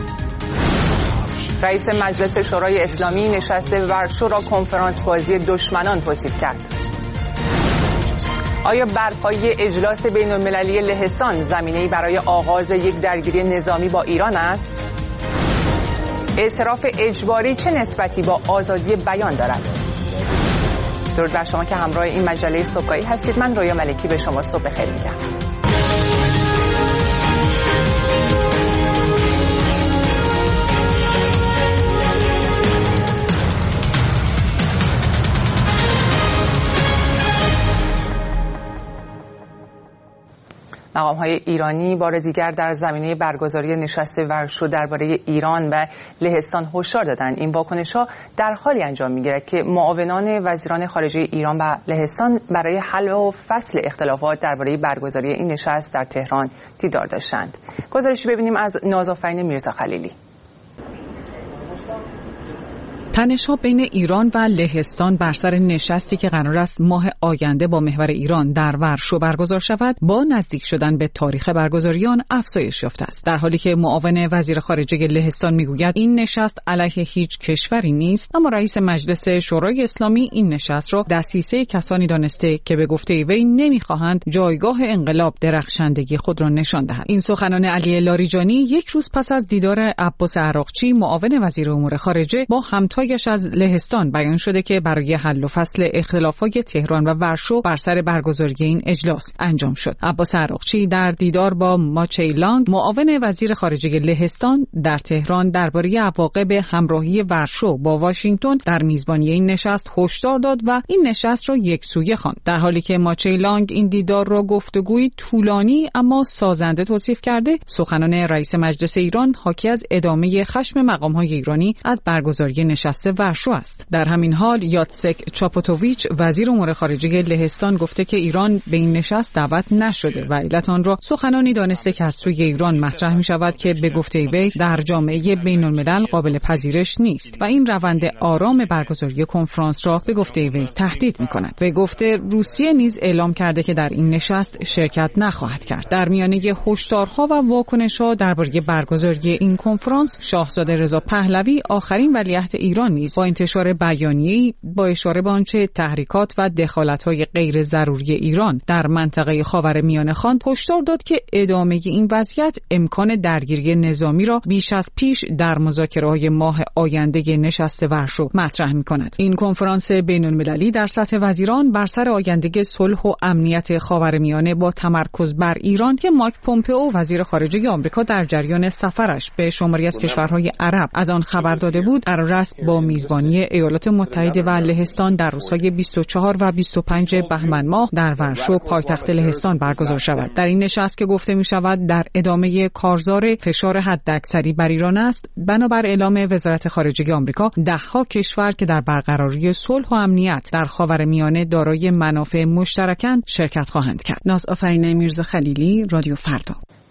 رئیس مجلس شورای اسلامی نشست ورشو را کنفرانس بازی دشمنان توصیف کرد. آیا برپایی اجلاس بین المللی لهستان زمینه‌ای برای آغاز یک درگیری نظامی با ایران است؟ اعتراف اجباری چه نسبتی با آزادی بیان دارد؟ درود بر شما که همراه این مجله صبحگاهی هستید. من رویا ملکی به شما صبح بخیر میگم. مقام‌های ایرانی بار دیگر در زمینه برگزاری نشست ورشو درباره ایران و لهستان هشدار دادند. این واکنش‌ها در حالی انجام می‌گیرد که معاونان وزیران خارجه ایران و لهستان برای حل و فصل اختلافات درباره برگزاری این نشست در تهران دیدار داشتند. گزارشی ببینیم از نازآفرین میرزا خلیلی. تنش‌ها بین ایران و لهستان بر سر نشستی که قرار است ماه آینده با محور ایران در ورشو برگزار شود با نزدیک شدن به تاریخ برگزاری آن افزایش یافته است، در حالی که معاون وزیر خارجه لهستان میگوید این نشست علیه هیچ کشوری نیست، اما رئیس مجلس شورای اسلامی این نشست را دسیسه کسانی دانسته که به گفته وی نمیخواهند جایگاه انقلاب درخشندگی خود را نشان دهد. این سخنان علی لاریجانی یک روز پس از دیدار عباس عراقچی معاون وزیر امور خارجه با همتای از لهستان بیان شده که برای حل و فصل اختلافات تهران و ورشو بر سر برگزاری این اجلاس انجام شد. عباس عراقچی در دیدار با ماچیلانگ معاون وزیر خارجه لهستان در تهران درباره عواقب همراهی ورشو با واشنگتن در میزبانی این نشست هشدار داد و این نشست را یکسویه خواند، در حالی که ماچیلانگ این دیدار را گفتگوی طولانی اما سازنده توصیف کرده. سخنان رئیس مجلس ایران حاکی از ادامه خشم مقام‌های ایرانی از برگزاری نشست ورشو است. در همین حال یاتسک چاپوتوویچ وزیر امور خارجه لهستان گفته که ایران به این نشست دعوت نشده و علت آن را سخنانی دانسته که از سوی ایران مطرح می شود که به گفته وی در جامعه بین الملل قابل پذیرش نیست و این روند آرام برگزاری کنفرانس را به گفته وی تهدید می کند. به گفته روسیه نیز اعلام کرده که در این نشست شرکت نخواهد کرد. در میانه هشدارها و واکنش‌ها درباره برگزاری این کنفرانس، شاهزاده رضا پهلوی آخرین ولیعهد ایران نیز با انتشار بیانیه‌ای با اشاره به آنچه تحریکات و دخالت‌های غیر ضروری ایران در منطقه خاورمیانه خواند، هشدار داد که ادامه این وضعیت امکان درگیری نظامی را بیش از پیش در مذاکره‌های ماه آینده نشست ورشو مطرح می‌کند. این کنفرانس بین‌المللی در سطح وزیران بر سر آینده صلح و امنیت خاورمیانه با تمرکز بر ایران که مایک پومپئو وزیر خارجه آمریکا در جریان سفرش به شماری از کشورهای عرب از آن خبر داده بود، قرار است با میزبانی ایالات متحده و لهستان در روزهای بیست و چهار و بیست و پنج بهمن ماه در ورشو پایتخت لهستان برگزار شود. در این نشست که گفته می شود در ادامه کارزار فشار حداکثری بر ایران است، بنابر اعلام وزارت خارجه آمریکا دهها کشور که در برقراری صلح و امنیت در خاورمیانه دارای منافع مشترکند شرکت خواهند کرد. نازآفرین میرزا خلیلی، رادیو فردا.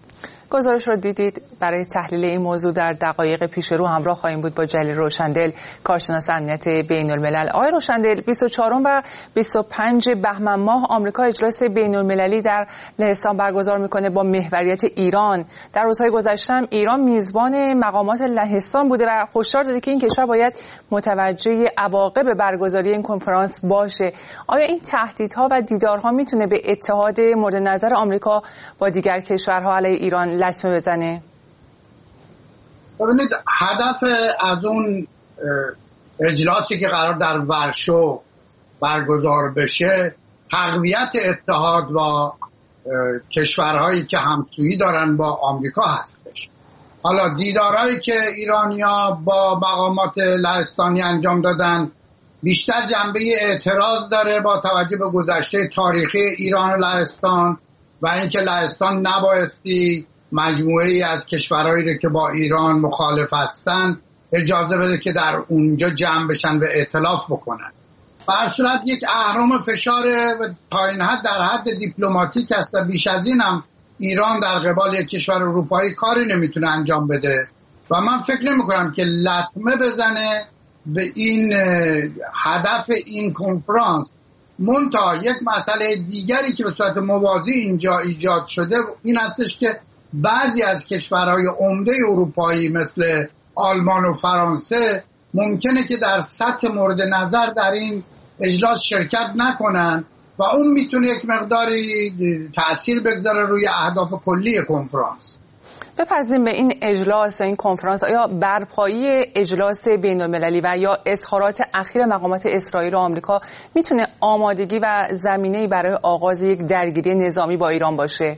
گزارش رو دیدید. برای تحلیل این موضوع در دقایق پیش رو همراه خواهیم بود با جلیل روشندل، کارشناس امنیت بین الملل. آقای روشندل، بیست و چهارم و بیست و پنجم بهمن ماه آمریکا اجلاس بین المللی در لهستان برگزار میکنه با محوریت ایران. در روزهای گذشته هم ایران میزبان مقامات لهستان بوده و هشدار داده که این کشور باید متوجه عواقب برگزاری این کنفرانس باشه. آیا این تهدیدها و دیدارها میتونه به اتحاد مورد نظر آمریکا با دیگر کشورها علیه ایران لطمه بزنه؟ ببینید، هدف از اون اجلاسی که قرار در ورشو برگزار بشه تقویت اتحاد با کشورهایی که همسویی دارن با آمریکا هستش. حالا دیدارهایی که ایرانیا با مقامات لهستانی انجام دادن بیشتر جنبه اعتراض داره با توجه به گذشته تاریخی ایران و لهستان و اینکه لهستان نبایستی مجموعه ای از کشورهایی رو که با ایران مخالف هستن اجازه بده که در اونجا جمع بشن و ائتلاف بکنن. به هر صورت یک اهرم فشار و تا این حد در حد دیپلماتیک است و بیش از این هم ایران در قبال یک کشور اروپایی کاری نمیتونه انجام بده و من فکر نمی کنم که لطمه بزنه به این هدف این کنفرانس. منتها یک مسئله دیگری که به صورت موازی اینجا ایجاد شده این هستش که بعضی از کشورهای عمده اروپایی مثل آلمان و فرانسه ممکنه که در سطح مورد نظر در این اجلاس شرکت نکنن و اون میتونه یک مقداری تأثیر بگذاره روی اهداف کلی کنفرانس. بپردازیم به این اجلاس، این کنفرانس، آیا برپایی اجلاس بین‌المللی و یا اظهارات اخیر مقامات اسرائیل و آمریکا میتونه آمادگی و زمینه‌ای برای آغاز یک درگیری نظامی با ایران باشه؟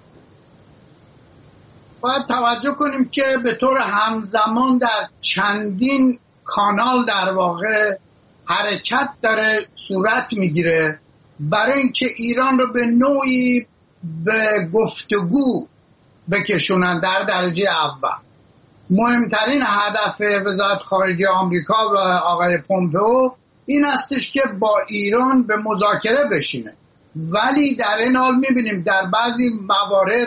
باید توجه کنیم که به طور همزمان در چندین کانال در واقع حرکت داره صورت میگیره برای اینکه ایران رو به نوعی به گفتگو بکشونن. در درجه اول مهمترین هدف وزارت خارجه آمریکا و آقای پومپئو این هستش که با ایران به مذاکره بشینه، ولی در این حال میبینیم در بعضی موارد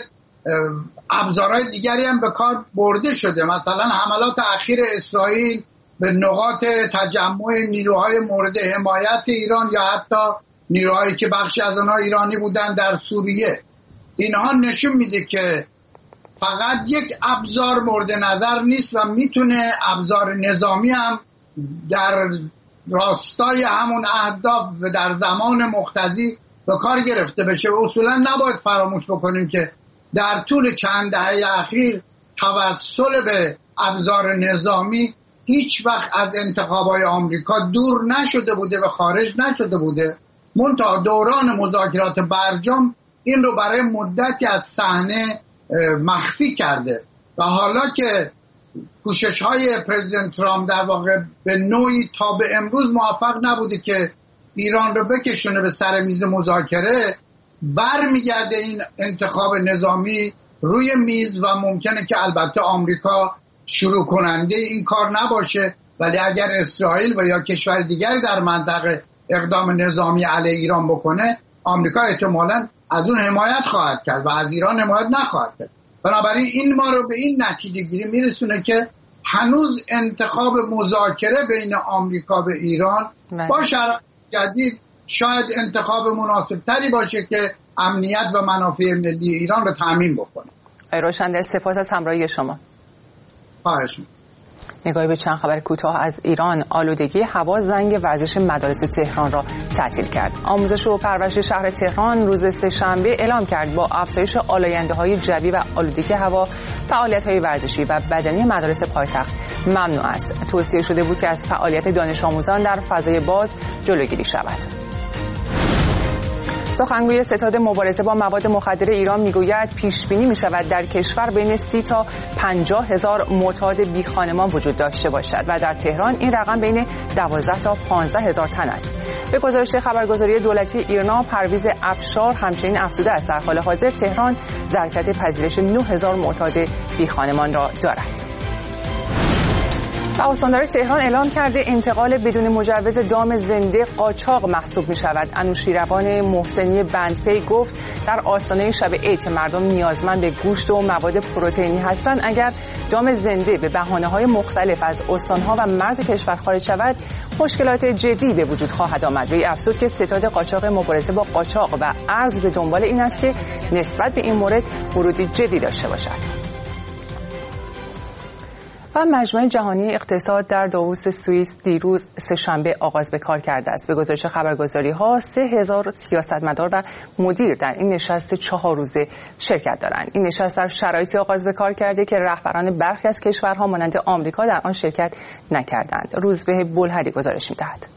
ابزارهای دیگری هم به کار برده شده. مثلا حملات اخیر اسرائیل به نقاط تجمع نیروهای مورد حمایت ایران یا حتی نیروهایی که بخشی از آنها ایرانی بودن در سوریه، اینها نشون میده که فقط یک ابزار مورد نظر نیست و میتونه ابزار نظامی هم در راستای همون اهداف و در زمان مقتضی به کار گرفته بشه. اصولا نباید فراموش بکنیم که در طول چند دهه اخیر توسل به ابزار نظامی هیچ وقت از انتخابات آمریکا دور نشده بوده و خارج نشده بوده. منتها دوران مذاکرات برجام این رو برای مدتی از صحنه مخفی کرده و حالا که کوشش های پرزیدنت ترامپ در واقع به نوعی تا به امروز موفق نبوده که ایران رو بکشونه به سر میز مذاکره، برمیگرده این انتخاب نظامی روی میز و ممکنه که البته آمریکا شروع کننده این کار نباشه، ولی اگر اسرائیل و یا کشور دیگری در منطقه اقدام نظامی علیه ایران بکنه، آمریکا احتمالاً از اون حمایت خواهد کرد و از ایران حمایت نخواهد کرد. بنابراین این ما رو به این نتیجه گیری میرسونه که هنوز انتخاب مذاکره بین آمریکا و ایران با شرایط جدید شاید انتخاب مناسب تری باشه که امنیت و منافع ملی ایران رو تامین بکنه. آقای روشندل، سپاس از همراهی شما. خواهش می‌کنم. نگاهی به چند خبر کوتاه از ایران. آلودگی هوا زنگ ورزش مدارس تهران را تعطیل کرد. آموزش و پرورش شهر تهران روز سه‌شنبه اعلام کرد با افزایش آلاینده‌های جوی و آلودگی هوا، فعالیت‌های ورزشی و بدنی مدارس پایتخت ممنوع است. توصیه شده بود که از فعالیت دانش آموزان در فضای باز جلوگیری شود. سخنگوی ستاد مبارزه با مواد مخدر ایران میگوید پیش بینی می شود در کشور بین سی تا پنجاه هزار معتاد بی خانمان وجود داشته باشد و در تهران این رقم بین دوازده تا پانزده هزار تن است. به گزارش خبرگزاری دولتی ایرنا، پرویز افشار همچنین افزوده است در حال حاضر تهران ظرفیت پذیرش نه هزار معتاد بی خانمان را دارد. و استاندار تهران اعلام کرده انتقال بدون مجوز دام زنده قاچاق محسوب می شود. انوشیروان محسنی بندپی گفت در آستانه شب عید که مردم نیازمند به گوشت و مواد پروتئینی هستند، اگر دام زنده به بهانه‌های مختلف از استان‌ها و مرز کشور خارج شود، مشکلات جدی به وجود خواهد آمد. وی افزود که ستاد قاچاق مبارزه با قاچاق و ارز به دنبال این است که نسبت به این مورد ورودی جدی داشته باشد. و مجمع جهانی اقتصاد در داووس سوئیس دیروز سه‌شنبه آغاز به کار کرده است. به گزارش خبرگزاری‌ها سه هزار سیاستمدار و مدیر در این نشست چهار روزه شرکت دارند. این نشست در شرایطی آغاز به کار کرده که رهبران برخی از کشورها مانند آمریکا در آن شرکت نکردند. روزبه بلهری گزارش می‌دهد.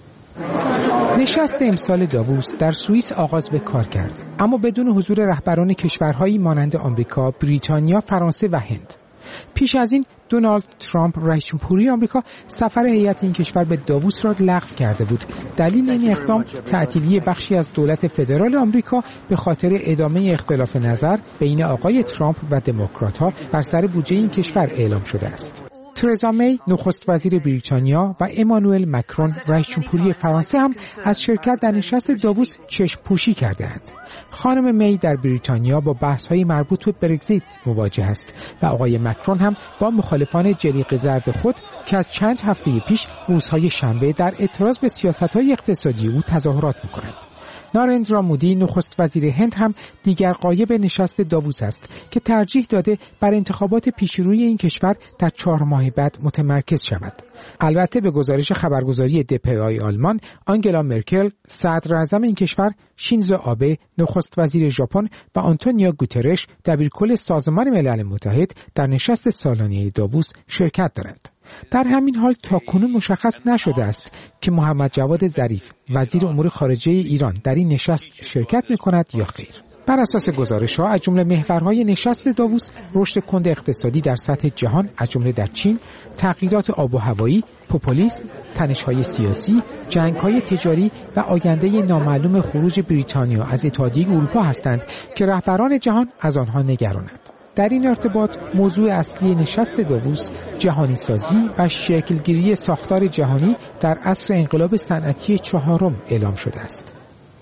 نشست امسال داووس در سوئیس آغاز به کار کرد، اما بدون حضور رهبران کشورهایی مانند آمریکا، بریتانیا، فرانسه و هند. پیش از این دونالد ترامپ رئیس جمهوری آمریکا سفر هیئت این کشور به داووس را لغو کرده بود. دلیل این اقدام تعطیلی بخشی از دولت فدرال آمریکا به خاطر ادامه اختلاف نظر بین آقای ترامپ و دموکرات‌ها بر سر بودجه این کشور اعلام شده است. ترزا می نخست وزیر بریتانیا و امانوئل مکرون رئیس جمهوری فرانسه هم از شرکت در نشست داووس چشم پوشی کردند. خانم می در بریتانیا با بحث‌های مربوط به برگزیت مواجه است و آقای مکرون هم با مخالفان جلیقه زرد خود که از چند هفته پیش روزهای شنبه در اعتراض به سیاست‌های اقتصادی او تظاهرات می‌کنند. نارندرا مودی نخست وزیر هند هم دیگر غایب نشست داووس است که ترجیح داده بر انتخابات پیشروی این کشور در چهار ماه بعد متمرکز شود. البته به گزارش خبرگزاری دپای آلمان، آنگلا مرکل، صدر اعظم این کشور، شینزو آبه، نخست وزیر ژاپن و آنتونیو گوترش دبیرکل سازمان ملل متحد در نشست سالانه داووس شرکت دارند. در همین حال تاکنون مشخص نشده است که محمد جواد ظریف وزیر امور خارجه ایران در این نشست شرکت می‌کند یا خیر. بر اساس گزارش‌ها از جمله محورهای نشست داووس رشد کند اقتصادی در سطح جهان از جمله در چین، تغییرات آب و هوایی، پوپولیسم، تنش‌های سیاسی، جنگ‌های تجاری و آینده نامعلوم خروج بریتانیا از اتحادیه اروپا هستند که رهبران جهان از آنها نگرانند. در این ارتباط موضوع اصلی نشست داووس جهانی سازی و شکلگیری ساختار جهانی در عصر انقلاب صنعتی چهارم اعلام شده است.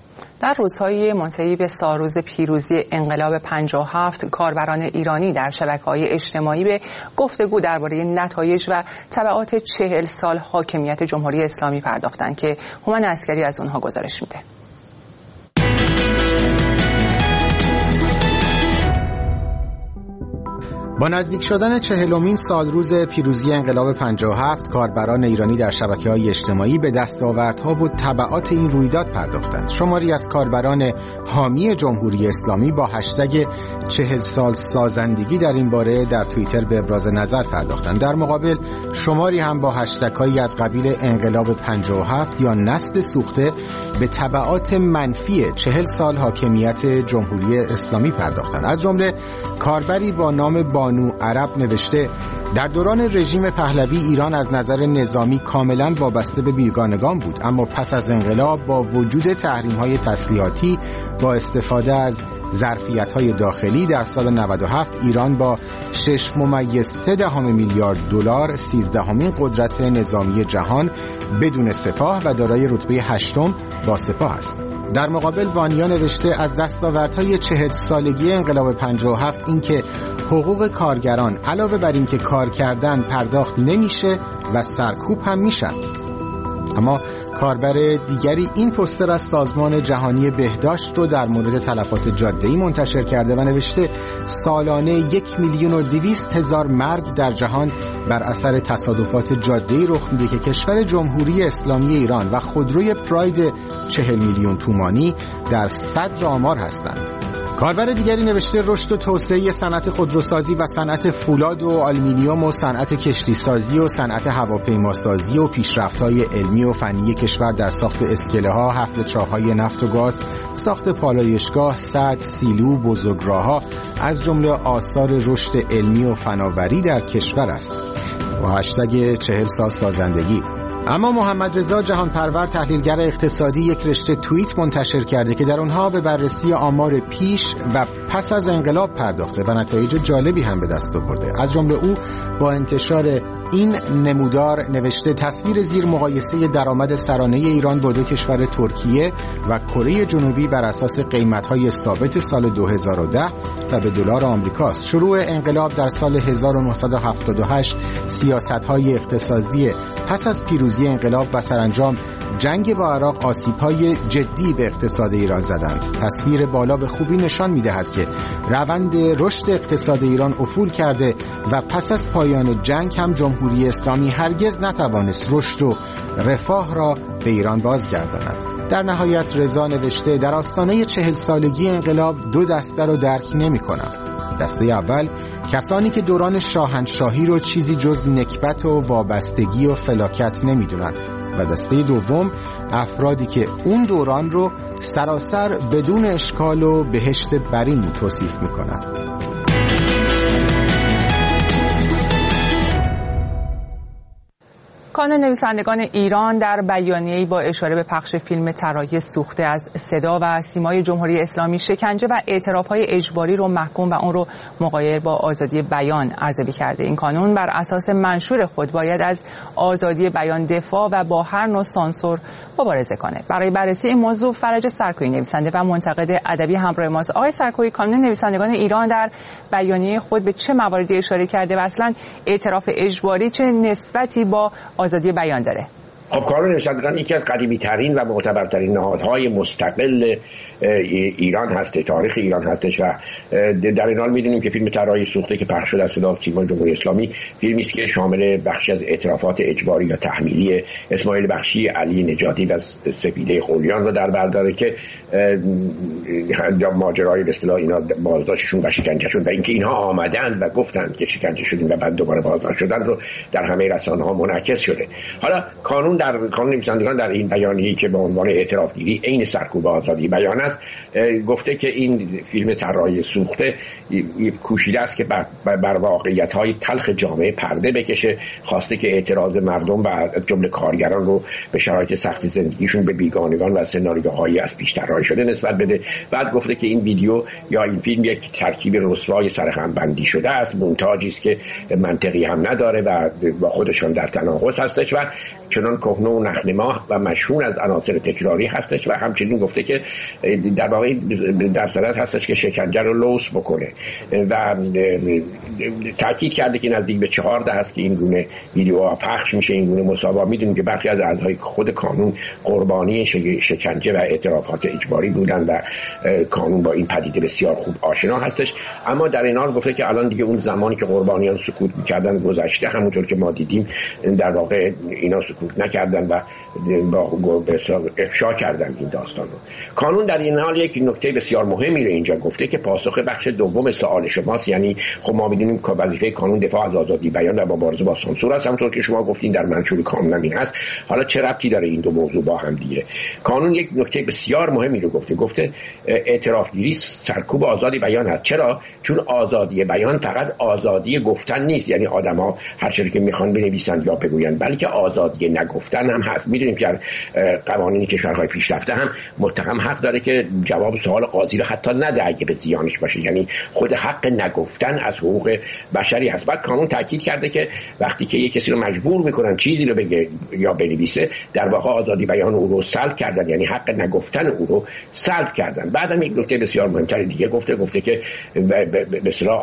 در روزهای منتهی به سالروز پیروزی انقلاب پنجاه و هفت، کاربران ایرانی در شبکه‌های اجتماعی به گفتگو درباره نتایج و تبعات چهل سال حاکمیت جمهوری اسلامی پرداختند که هومن عسکری از اونها گزارش میده. با نزدیک شدن چهلمین سالروز پیروزی انقلاب پنجاه و هفت، کاربران ایرانی در شبکه‌های اجتماعی به دستاوردها و تبعات این رویداد پرداختند. شماری از کاربران حامی جمهوری اسلامی با هشتگ چهل سال سازندگی در این باره در توییتر به ابراز نظر پرداختند. در مقابل شماری هم با هشتگ‌هایی از قبیل انقلاب پنجاه و هفت یا نسل سوخته به تبعات منفی چهل سال حاکمیت جمهوری اسلامی پرداختند. از جمله کاربری با نام بانو عرب نوشته: در دوران رژیم پهلوی ایران از نظر نظامی کاملا وابسته به بیگانگان بود، اما پس از انقلاب با وجود تحریم‌های تسلیحاتی با استفاده از ظرفیت‌های داخلی در سال نود و هفت ایران با شش ممیز سه دهم میلیارد دلار سیزدهمین قدرت نظامی جهان بدون سپاه و دارای رتبه هشتم با سپاه است. در مقابل وانیا نوشته: از دستاوردهای چهل سالگی انقلاب پنجاه و هفت این که حقوق کارگران علاوه بر این که کار کردن پرداخت نمیشه و سرکوب هم میشن. اما کاربر دیگری این پوستر از سازمان جهانی بهداشت رو در مورد تلفات جاده‌ای منتشر کرده و نوشته: سالانه یک میلیون و دویست هزار مرگ در جهان بر اثر تصادفات جاده‌ای رخ میده که کشور جمهوری اسلامی ایران و خودروی پراید چهل میلیون تومانی در صدر آمار هستند. کاربر دیگری نوشته: رشد و توسعه صنعت خودروسازی و صنعت فولاد و آلومینیوم و صنعت کشتیسازی و صنعت هواپیماسازی و پیشرفت‌های علمی و فنی کشور در ساخت اسکله‌ها، حفر چاه‌های نفت و گاز، ساخت پالایشگاه، سد، سیلو، بزرگراه‌ها از جمله آثار رشد علمی و فناوری در کشور است. با هشتگ چهل سال سازندگی اما محمد رضا جهانپرور تحلیلگر اقتصادی یک رشته توییت منتشر کرده که در اونها به بررسی آمار پیش و پس از انقلاب پرداخته و نتایج جالبی هم به دست آورده. از جمله او با انتشار این نمودار نوشته تصویر زیر مقایسه درآمد سرانه ایران با دو کشور ترکیه و کره جنوبی بر اساس قیمت‌های ثابت سال دو هزار و ده و به دلار آمریکاست. شروع انقلاب در سال هزار و نهصد و هفتاد و هشت، سیاست‌های اقتصادی پس از پیروزی انقلاب و سرانجام جنگ با عراق آسیب‌های جدی به اقتصاد ایران زدند. تصویر بالا به خوبی نشان می‌دهد که روند رشد اقتصاد ایران افول کرده و پس از پایان جنگ هم جمهوری اسلامی هرگز نتوانست رشد و رفاه را به ایران بازگرداند. در نهایت رضا نوشته در آستانه چهل سالگی انقلاب دو دسته رو درک نمی‌کنم. دسته اول کسانی که دوران شاهنشاهی رو چیزی جز نکبت و وابستگی و فلاکت نمی‌دونند و دسته دوم افرادی که اون دوران رو سراسر بدون اشکال و بهشت برین توصیف می‌کنند. کانون نویسندگان ایران در بیانیه‌ای با اشاره به پخش فیلم طراحی سوخته از صدا و سیمای جمهوری اسلامی شکنجه و اعتراف‌های اجباری رو محکوم و اون رو مغایر با آزادی بیان ارزیابی کرده. این کانون بر اساس منشور خود باید از آزادی بیان دفاع و با هر نوع سانسور مبارزه کنه. برای بررسی این موضوع فرج سرکویی نویسنده و منتقد ادبی همراه ماست. آقای سرکویی، کانون نویسندگان ایران در بیانیه خود به چه مواردی اشاره کرده و اصلا اعتراف اجباری چه نسبتی با آزادی بیان داره؟ خب کانون نویسندگان یکی از قدیمی ترین و معتبرترین نهادهای مستقل ایران هست، تاریخ ایران هستش و در این حال میدونیم که فیلم طراحی سوخته که پخش شده از صدا و سیمای جمهوری اسلامی فیلمی است که شامل بخشی از اعترافات اجباری یا تحمیلی اسماعیل بخشی، علی نجاتی و سپیده خولیان رو در بر داره که ماجرای به اصطلاح اینا بازداشتشون و شکنجهشون و اینکه اینها آمدند و گفتند که شکنجه شدیم و بعد دوباره بازداشت شدن رو در همه رسانه‌ها منعکس شده. حالا کانون در کانون نویسندگان در این بیانیه‌ای که به عنوان اعترافگیری عین سرکوب آزادی بیان است گفته که این فیلم طراحی سوخته کوشیده است که بر, بر واقعیت‌های تلخ جامعه پرده بکشه، خواسته که اعتراض مردم و جمله کارگران رو به شرایط سخت زندگیشون به بیگانگان و سناریوهایی از پیش طراحی شده نسبت بده. بعد گفته که این ویدیو یا این فیلم یک ترکیب رسوای سرهم بندی شده است، مونتاژی است که منطقی هم نداره و با خودشان در تناقض هستش و چنان کهنه و نخنما و مشهور از عناصر تکراری هستش و همچنین گفته که در واقع در صدد هستش که شکنجه رو لوث بکنه و تاکید کرده که نزدیک به چهارده هست که این گونه ویدیوها پخش میشه، این گونه مصاحبه. میدونیم که برخی از اعضای خود کانون قربانی شکنجه و اعترافات اجباری بودن و کانون با این پدیده بسیار خوب آشنا هستش، اما در این حال گفته که الان دیگه اون زمانی که قربانیان سکوت میکردن گذشته. همونطور که ما دیدیم در واقع اینا سکوت نکردن و با افشا کردن این داستان رو. کانون در این حال یک نکته بسیار مهمی رو اینجا گفته که پاسخ بخش دوم سوال شماست، یعنی خب ما می‌دونیم که وظیفه کانون دفاع از آزادی بیان و مبارزه با سانسور است، همونطور که شما گفتین در منشور کانون هم این هست. حالا چه ربطی داره این دو موضوع با هم دیگه؟ کانون یک نکته بسیار مهمی رو گفته گفته اعترافگیری سرکوب آزادی بیان هست. چرا؟ چون آزادی بیان فقط آزادی گفتن نیست، یعنی آدم‌ها هر چیزی که می‌خوان بنویسن یا بگوین، بلکه آزادی نگفتن هم هست. می‌دونیم که قوانین کشورهای پیشرفته هم متهم حق داره که جواب سوال قاضی رو حتی نده اگه به زیانش باشه، یعنی خود حق نگفتن از حقوق بشری هست. بعد کانون تاکید کرده که وقتی که یک کسی رو مجبور میکنن چیزی رو بگه یا بنویسه، در واقع آزادی بیان او رو سلب کردن، یعنی حق نگفتن او رو سلب کردن. بعدم یک نکته بسیار مهمتر دیگه گفته گفته که به اصطلاح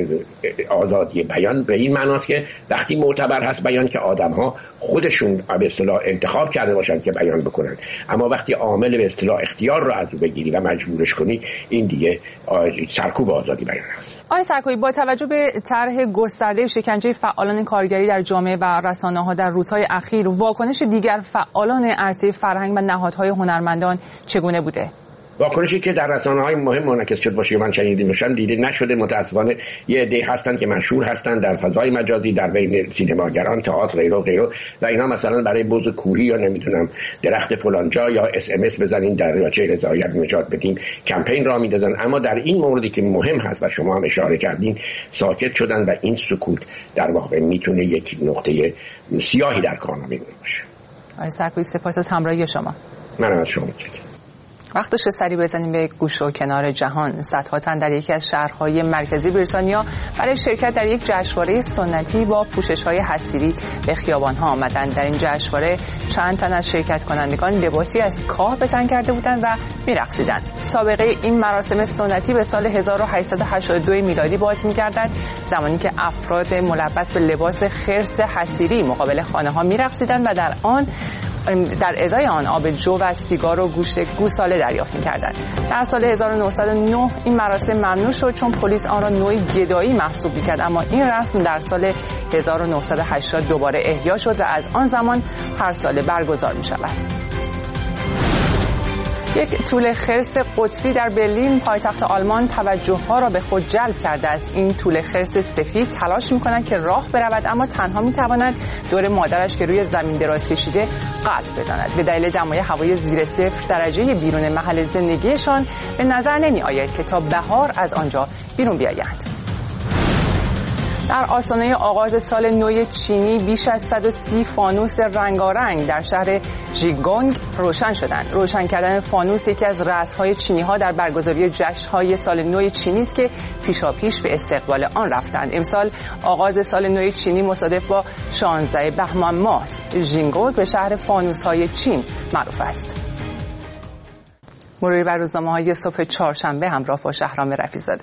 آزادی بیان به این معناست که وقتی معتبر هست بیان که آدم‌ها خودشون به اصطلاح انتخاب کرده باشن که بیان بکنن، اما وقتی عامل به اصطلاح اختیار رو از او بگیری و مجبورش کنی، این دیگه سرکوب آزادی بیان است. آقای سرکویی، با توجه به طرح گسترده شکنجه فعالان کارگری در جامعه و رسانه‌ها در روزهای اخیر، واکنش دیگر فعالان عرصه فرهنگ و نهادهای هنرمندان چگونه بوده؟ واکنشی که در رسانه‌های مهم منعکس شد باشه من شنیده باشم دیده نشده. متأسفانه یه عده هستن که مشهور هستن در فضای مجازی، در بین سینماگران، تئاتر، غیره و غیره، و اینا مثلا برای بوز کوهی یا نمیدونم درخت فلانجا یا اس ام اس بزنین دریاچه رضایت نجات بدیم کمپین را می‌دادن. اما در این موردی که مهم هست و شما هم اشاره کردین ساکت شدن و این سکوت در واقع میتونه یک نقطه سیاهی در کانون باشه. آقای سرکوبی سپاس از همراهی شما. من از شما متشکرم. وقتش سری بزنیم به گوش و کنار جهان. صدها تن در یکی از شهرهای مرکزی بریتانیا برای شرکت در یک جشنواره سنتی با پوشش‌های حصیری به خیابان‌ها آمدند. در این جشنواره چند تن از شرکت کنندگان لباسی از کاه به تن کرده بودند و می‌رقصیدند. سابقه این مراسم سنتی به سال هزار و هشتصد و هشتاد و دو میلادی باز می‌گردد، زمانی که افراد ملبس به لباس خرس حصیری مقابل خانه‌ها می‌رقصیدند و در آن در ازای آن آب جو و سیگار و گوشت گوساله دریافت می‌کردند. در سال هزار و نهصد و نه این مراسم ممنوع شد چون پلیس آن را نوعی گدایی محسوب می‌کرد، اما این رسم در سال هزار و نهصد و هشتاد دوباره احیا شد و از آن زمان هر سال برگزار می‌شود. یک توله خرس قطبی در برلین پایتخت آلمان توجه‌ها را به خود جلب کرده است. این توله خرس سفید تلاش می‌کند که راه برود، اما تنها می‌تواند دور مادرش که روی زمین دراز کشیده قطع بزند. به دلیل دمای هوای زیر صفر درجه بیرون محل زندگیشان به نظر نمی‌آید که تا بهار از آنجا بیرون بیایند. در آستانه آغاز سال نو چینی بیش از صد و سی فانوس رنگارنگ در شهر ژیگونگ روشن شدند. روشن کردن فانوس یکی از رسم‌های چینی‌ها در برگزاری جشن‌های سال نو چینی است که پیشاپیش به استقبال آن رفتند. امسال آغاز سال نو چینی مصادف با شانزده بهمن ماه است. ژیگونگ به شهر فانوس‌های چین معروف است. مروری بر روزنامه‌های صبح چهارشنبه همراه با شهرام رفیع‌زاده.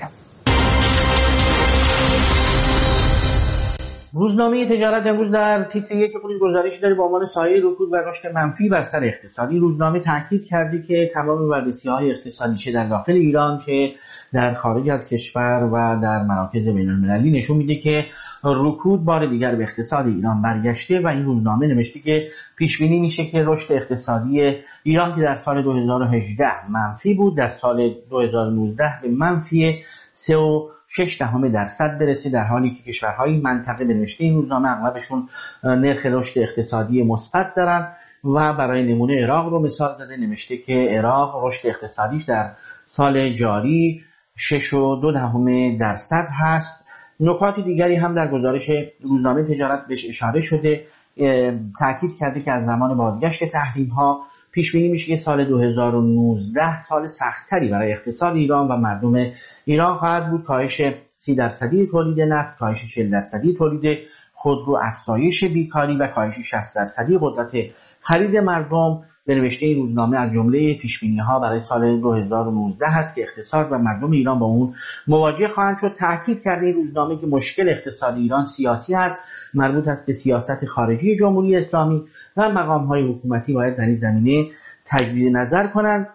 روزنامه تجارت امروز در تیتر یک خودش گزارشی داره با عنوان سایه رکود و رشد منفی بر سر اقتصادی. روزنامه تاکید کرده که تمام بررسی‌های اقتصادی چه در داخل ایران چه در خارج از کشور و در مراکز بین‌المللی نشون میده که رکود بار دیگر به اقتصاد ایران برگشته و این روزنامه نوشته که پیش بینی میشه که رشد اقتصادی ایران که در سال دو هزار و هجده منفی بود، در سال دو هزار و نوزده به منفی سه و شش دهم درصد برسه، در حالی که کشورهای منطقه به نوشته این روزنامه اغلبشون نرخ رشد اقتصادی مثبت دارن و برای نمونه عراق رو مثال زده، نوشته که عراق رشد اقتصادیش در سال جاری شش و دو دهم درصد هست. نکات دیگری هم در گزارش روزنامه تجارت بهش اشاره شده. تاکید کرده که از زمان بازگشت تحریم‌ها پیش بینی میشه که سال دو هزار و نوزده سال سخت‌تری برای اقتصاد ایران و مردم ایران خواهد بود. کاهش سی درصدی تولید نفت، کاهش چهل درصدی تولید خودرو، افزایش بیکاری و کاهش شصت درصدی قدرت خرید مردم به نوشته این روزنامه از جمله پیش‌بینی‌ها برای سال دو هزار و نوزده هست که اقتصاد و مردم ایران با اون مواجه خواهند شد. تاکید کرده این روزنامه که مشکل اقتصاد ایران سیاسی هست، مربوط است به سیاست خارجی جمهوری اسلامی و مقام‌های حکومتی باید در این زمینه تجدید نظر کنند.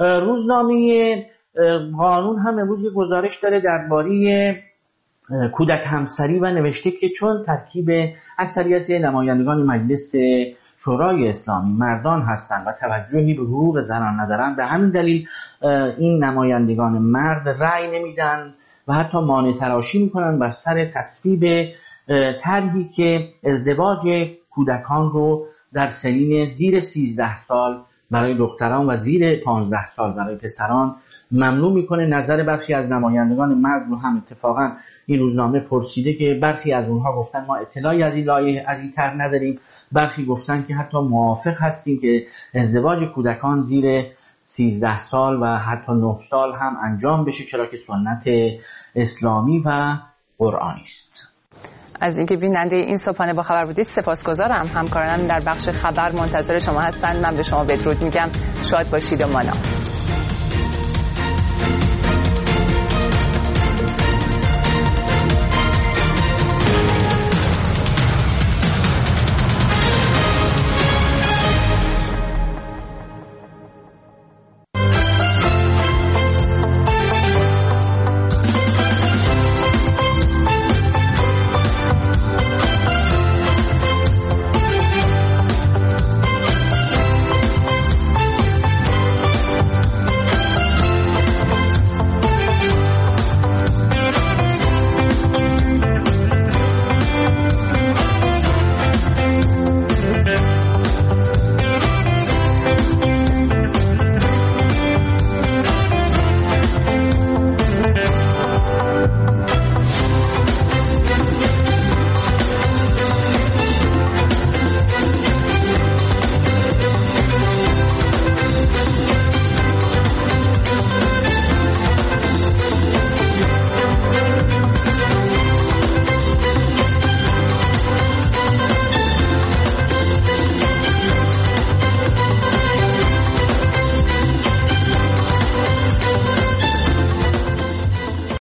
روزنامه قانون هم امروز یک گزارش داره درباره کودک همسری و نوشته که چون ترکیب اکثریت نمایندگان مجلس شورای اسلامی مردان هستند و توجهی به حقوق زنان ندارند، به همین دلیل این نمایندگان مرد رأی نمیدن و حتی مانع تراشی میکنن بر سر تصویب طرحی که ازدواج کودکان رو در سنین زیر سیزده سال برای دختران و زیر پانزده سال برای پسران ممنوع میکنه. نظر برخی از نمایندگان مرد رو هم اتفاقا این روزنامه پرسیده که برخی از اونها گفتن ما اطلاعی از این لایحه از این طرح نداریم، برخی گفتن که حتی موافق هستیم که ازدواج کودکان زیر سیزده سال و حتی نه سال هم انجام بشه، چرا که سنت اسلامی و قرآنی است. از اینکه بیننده این صبحانه با خبر بودید سپاسگزارم. همکارانم در بخش خبر منتظر شما هستند. من به شما بدرود میگم. شاد باشید و مانا.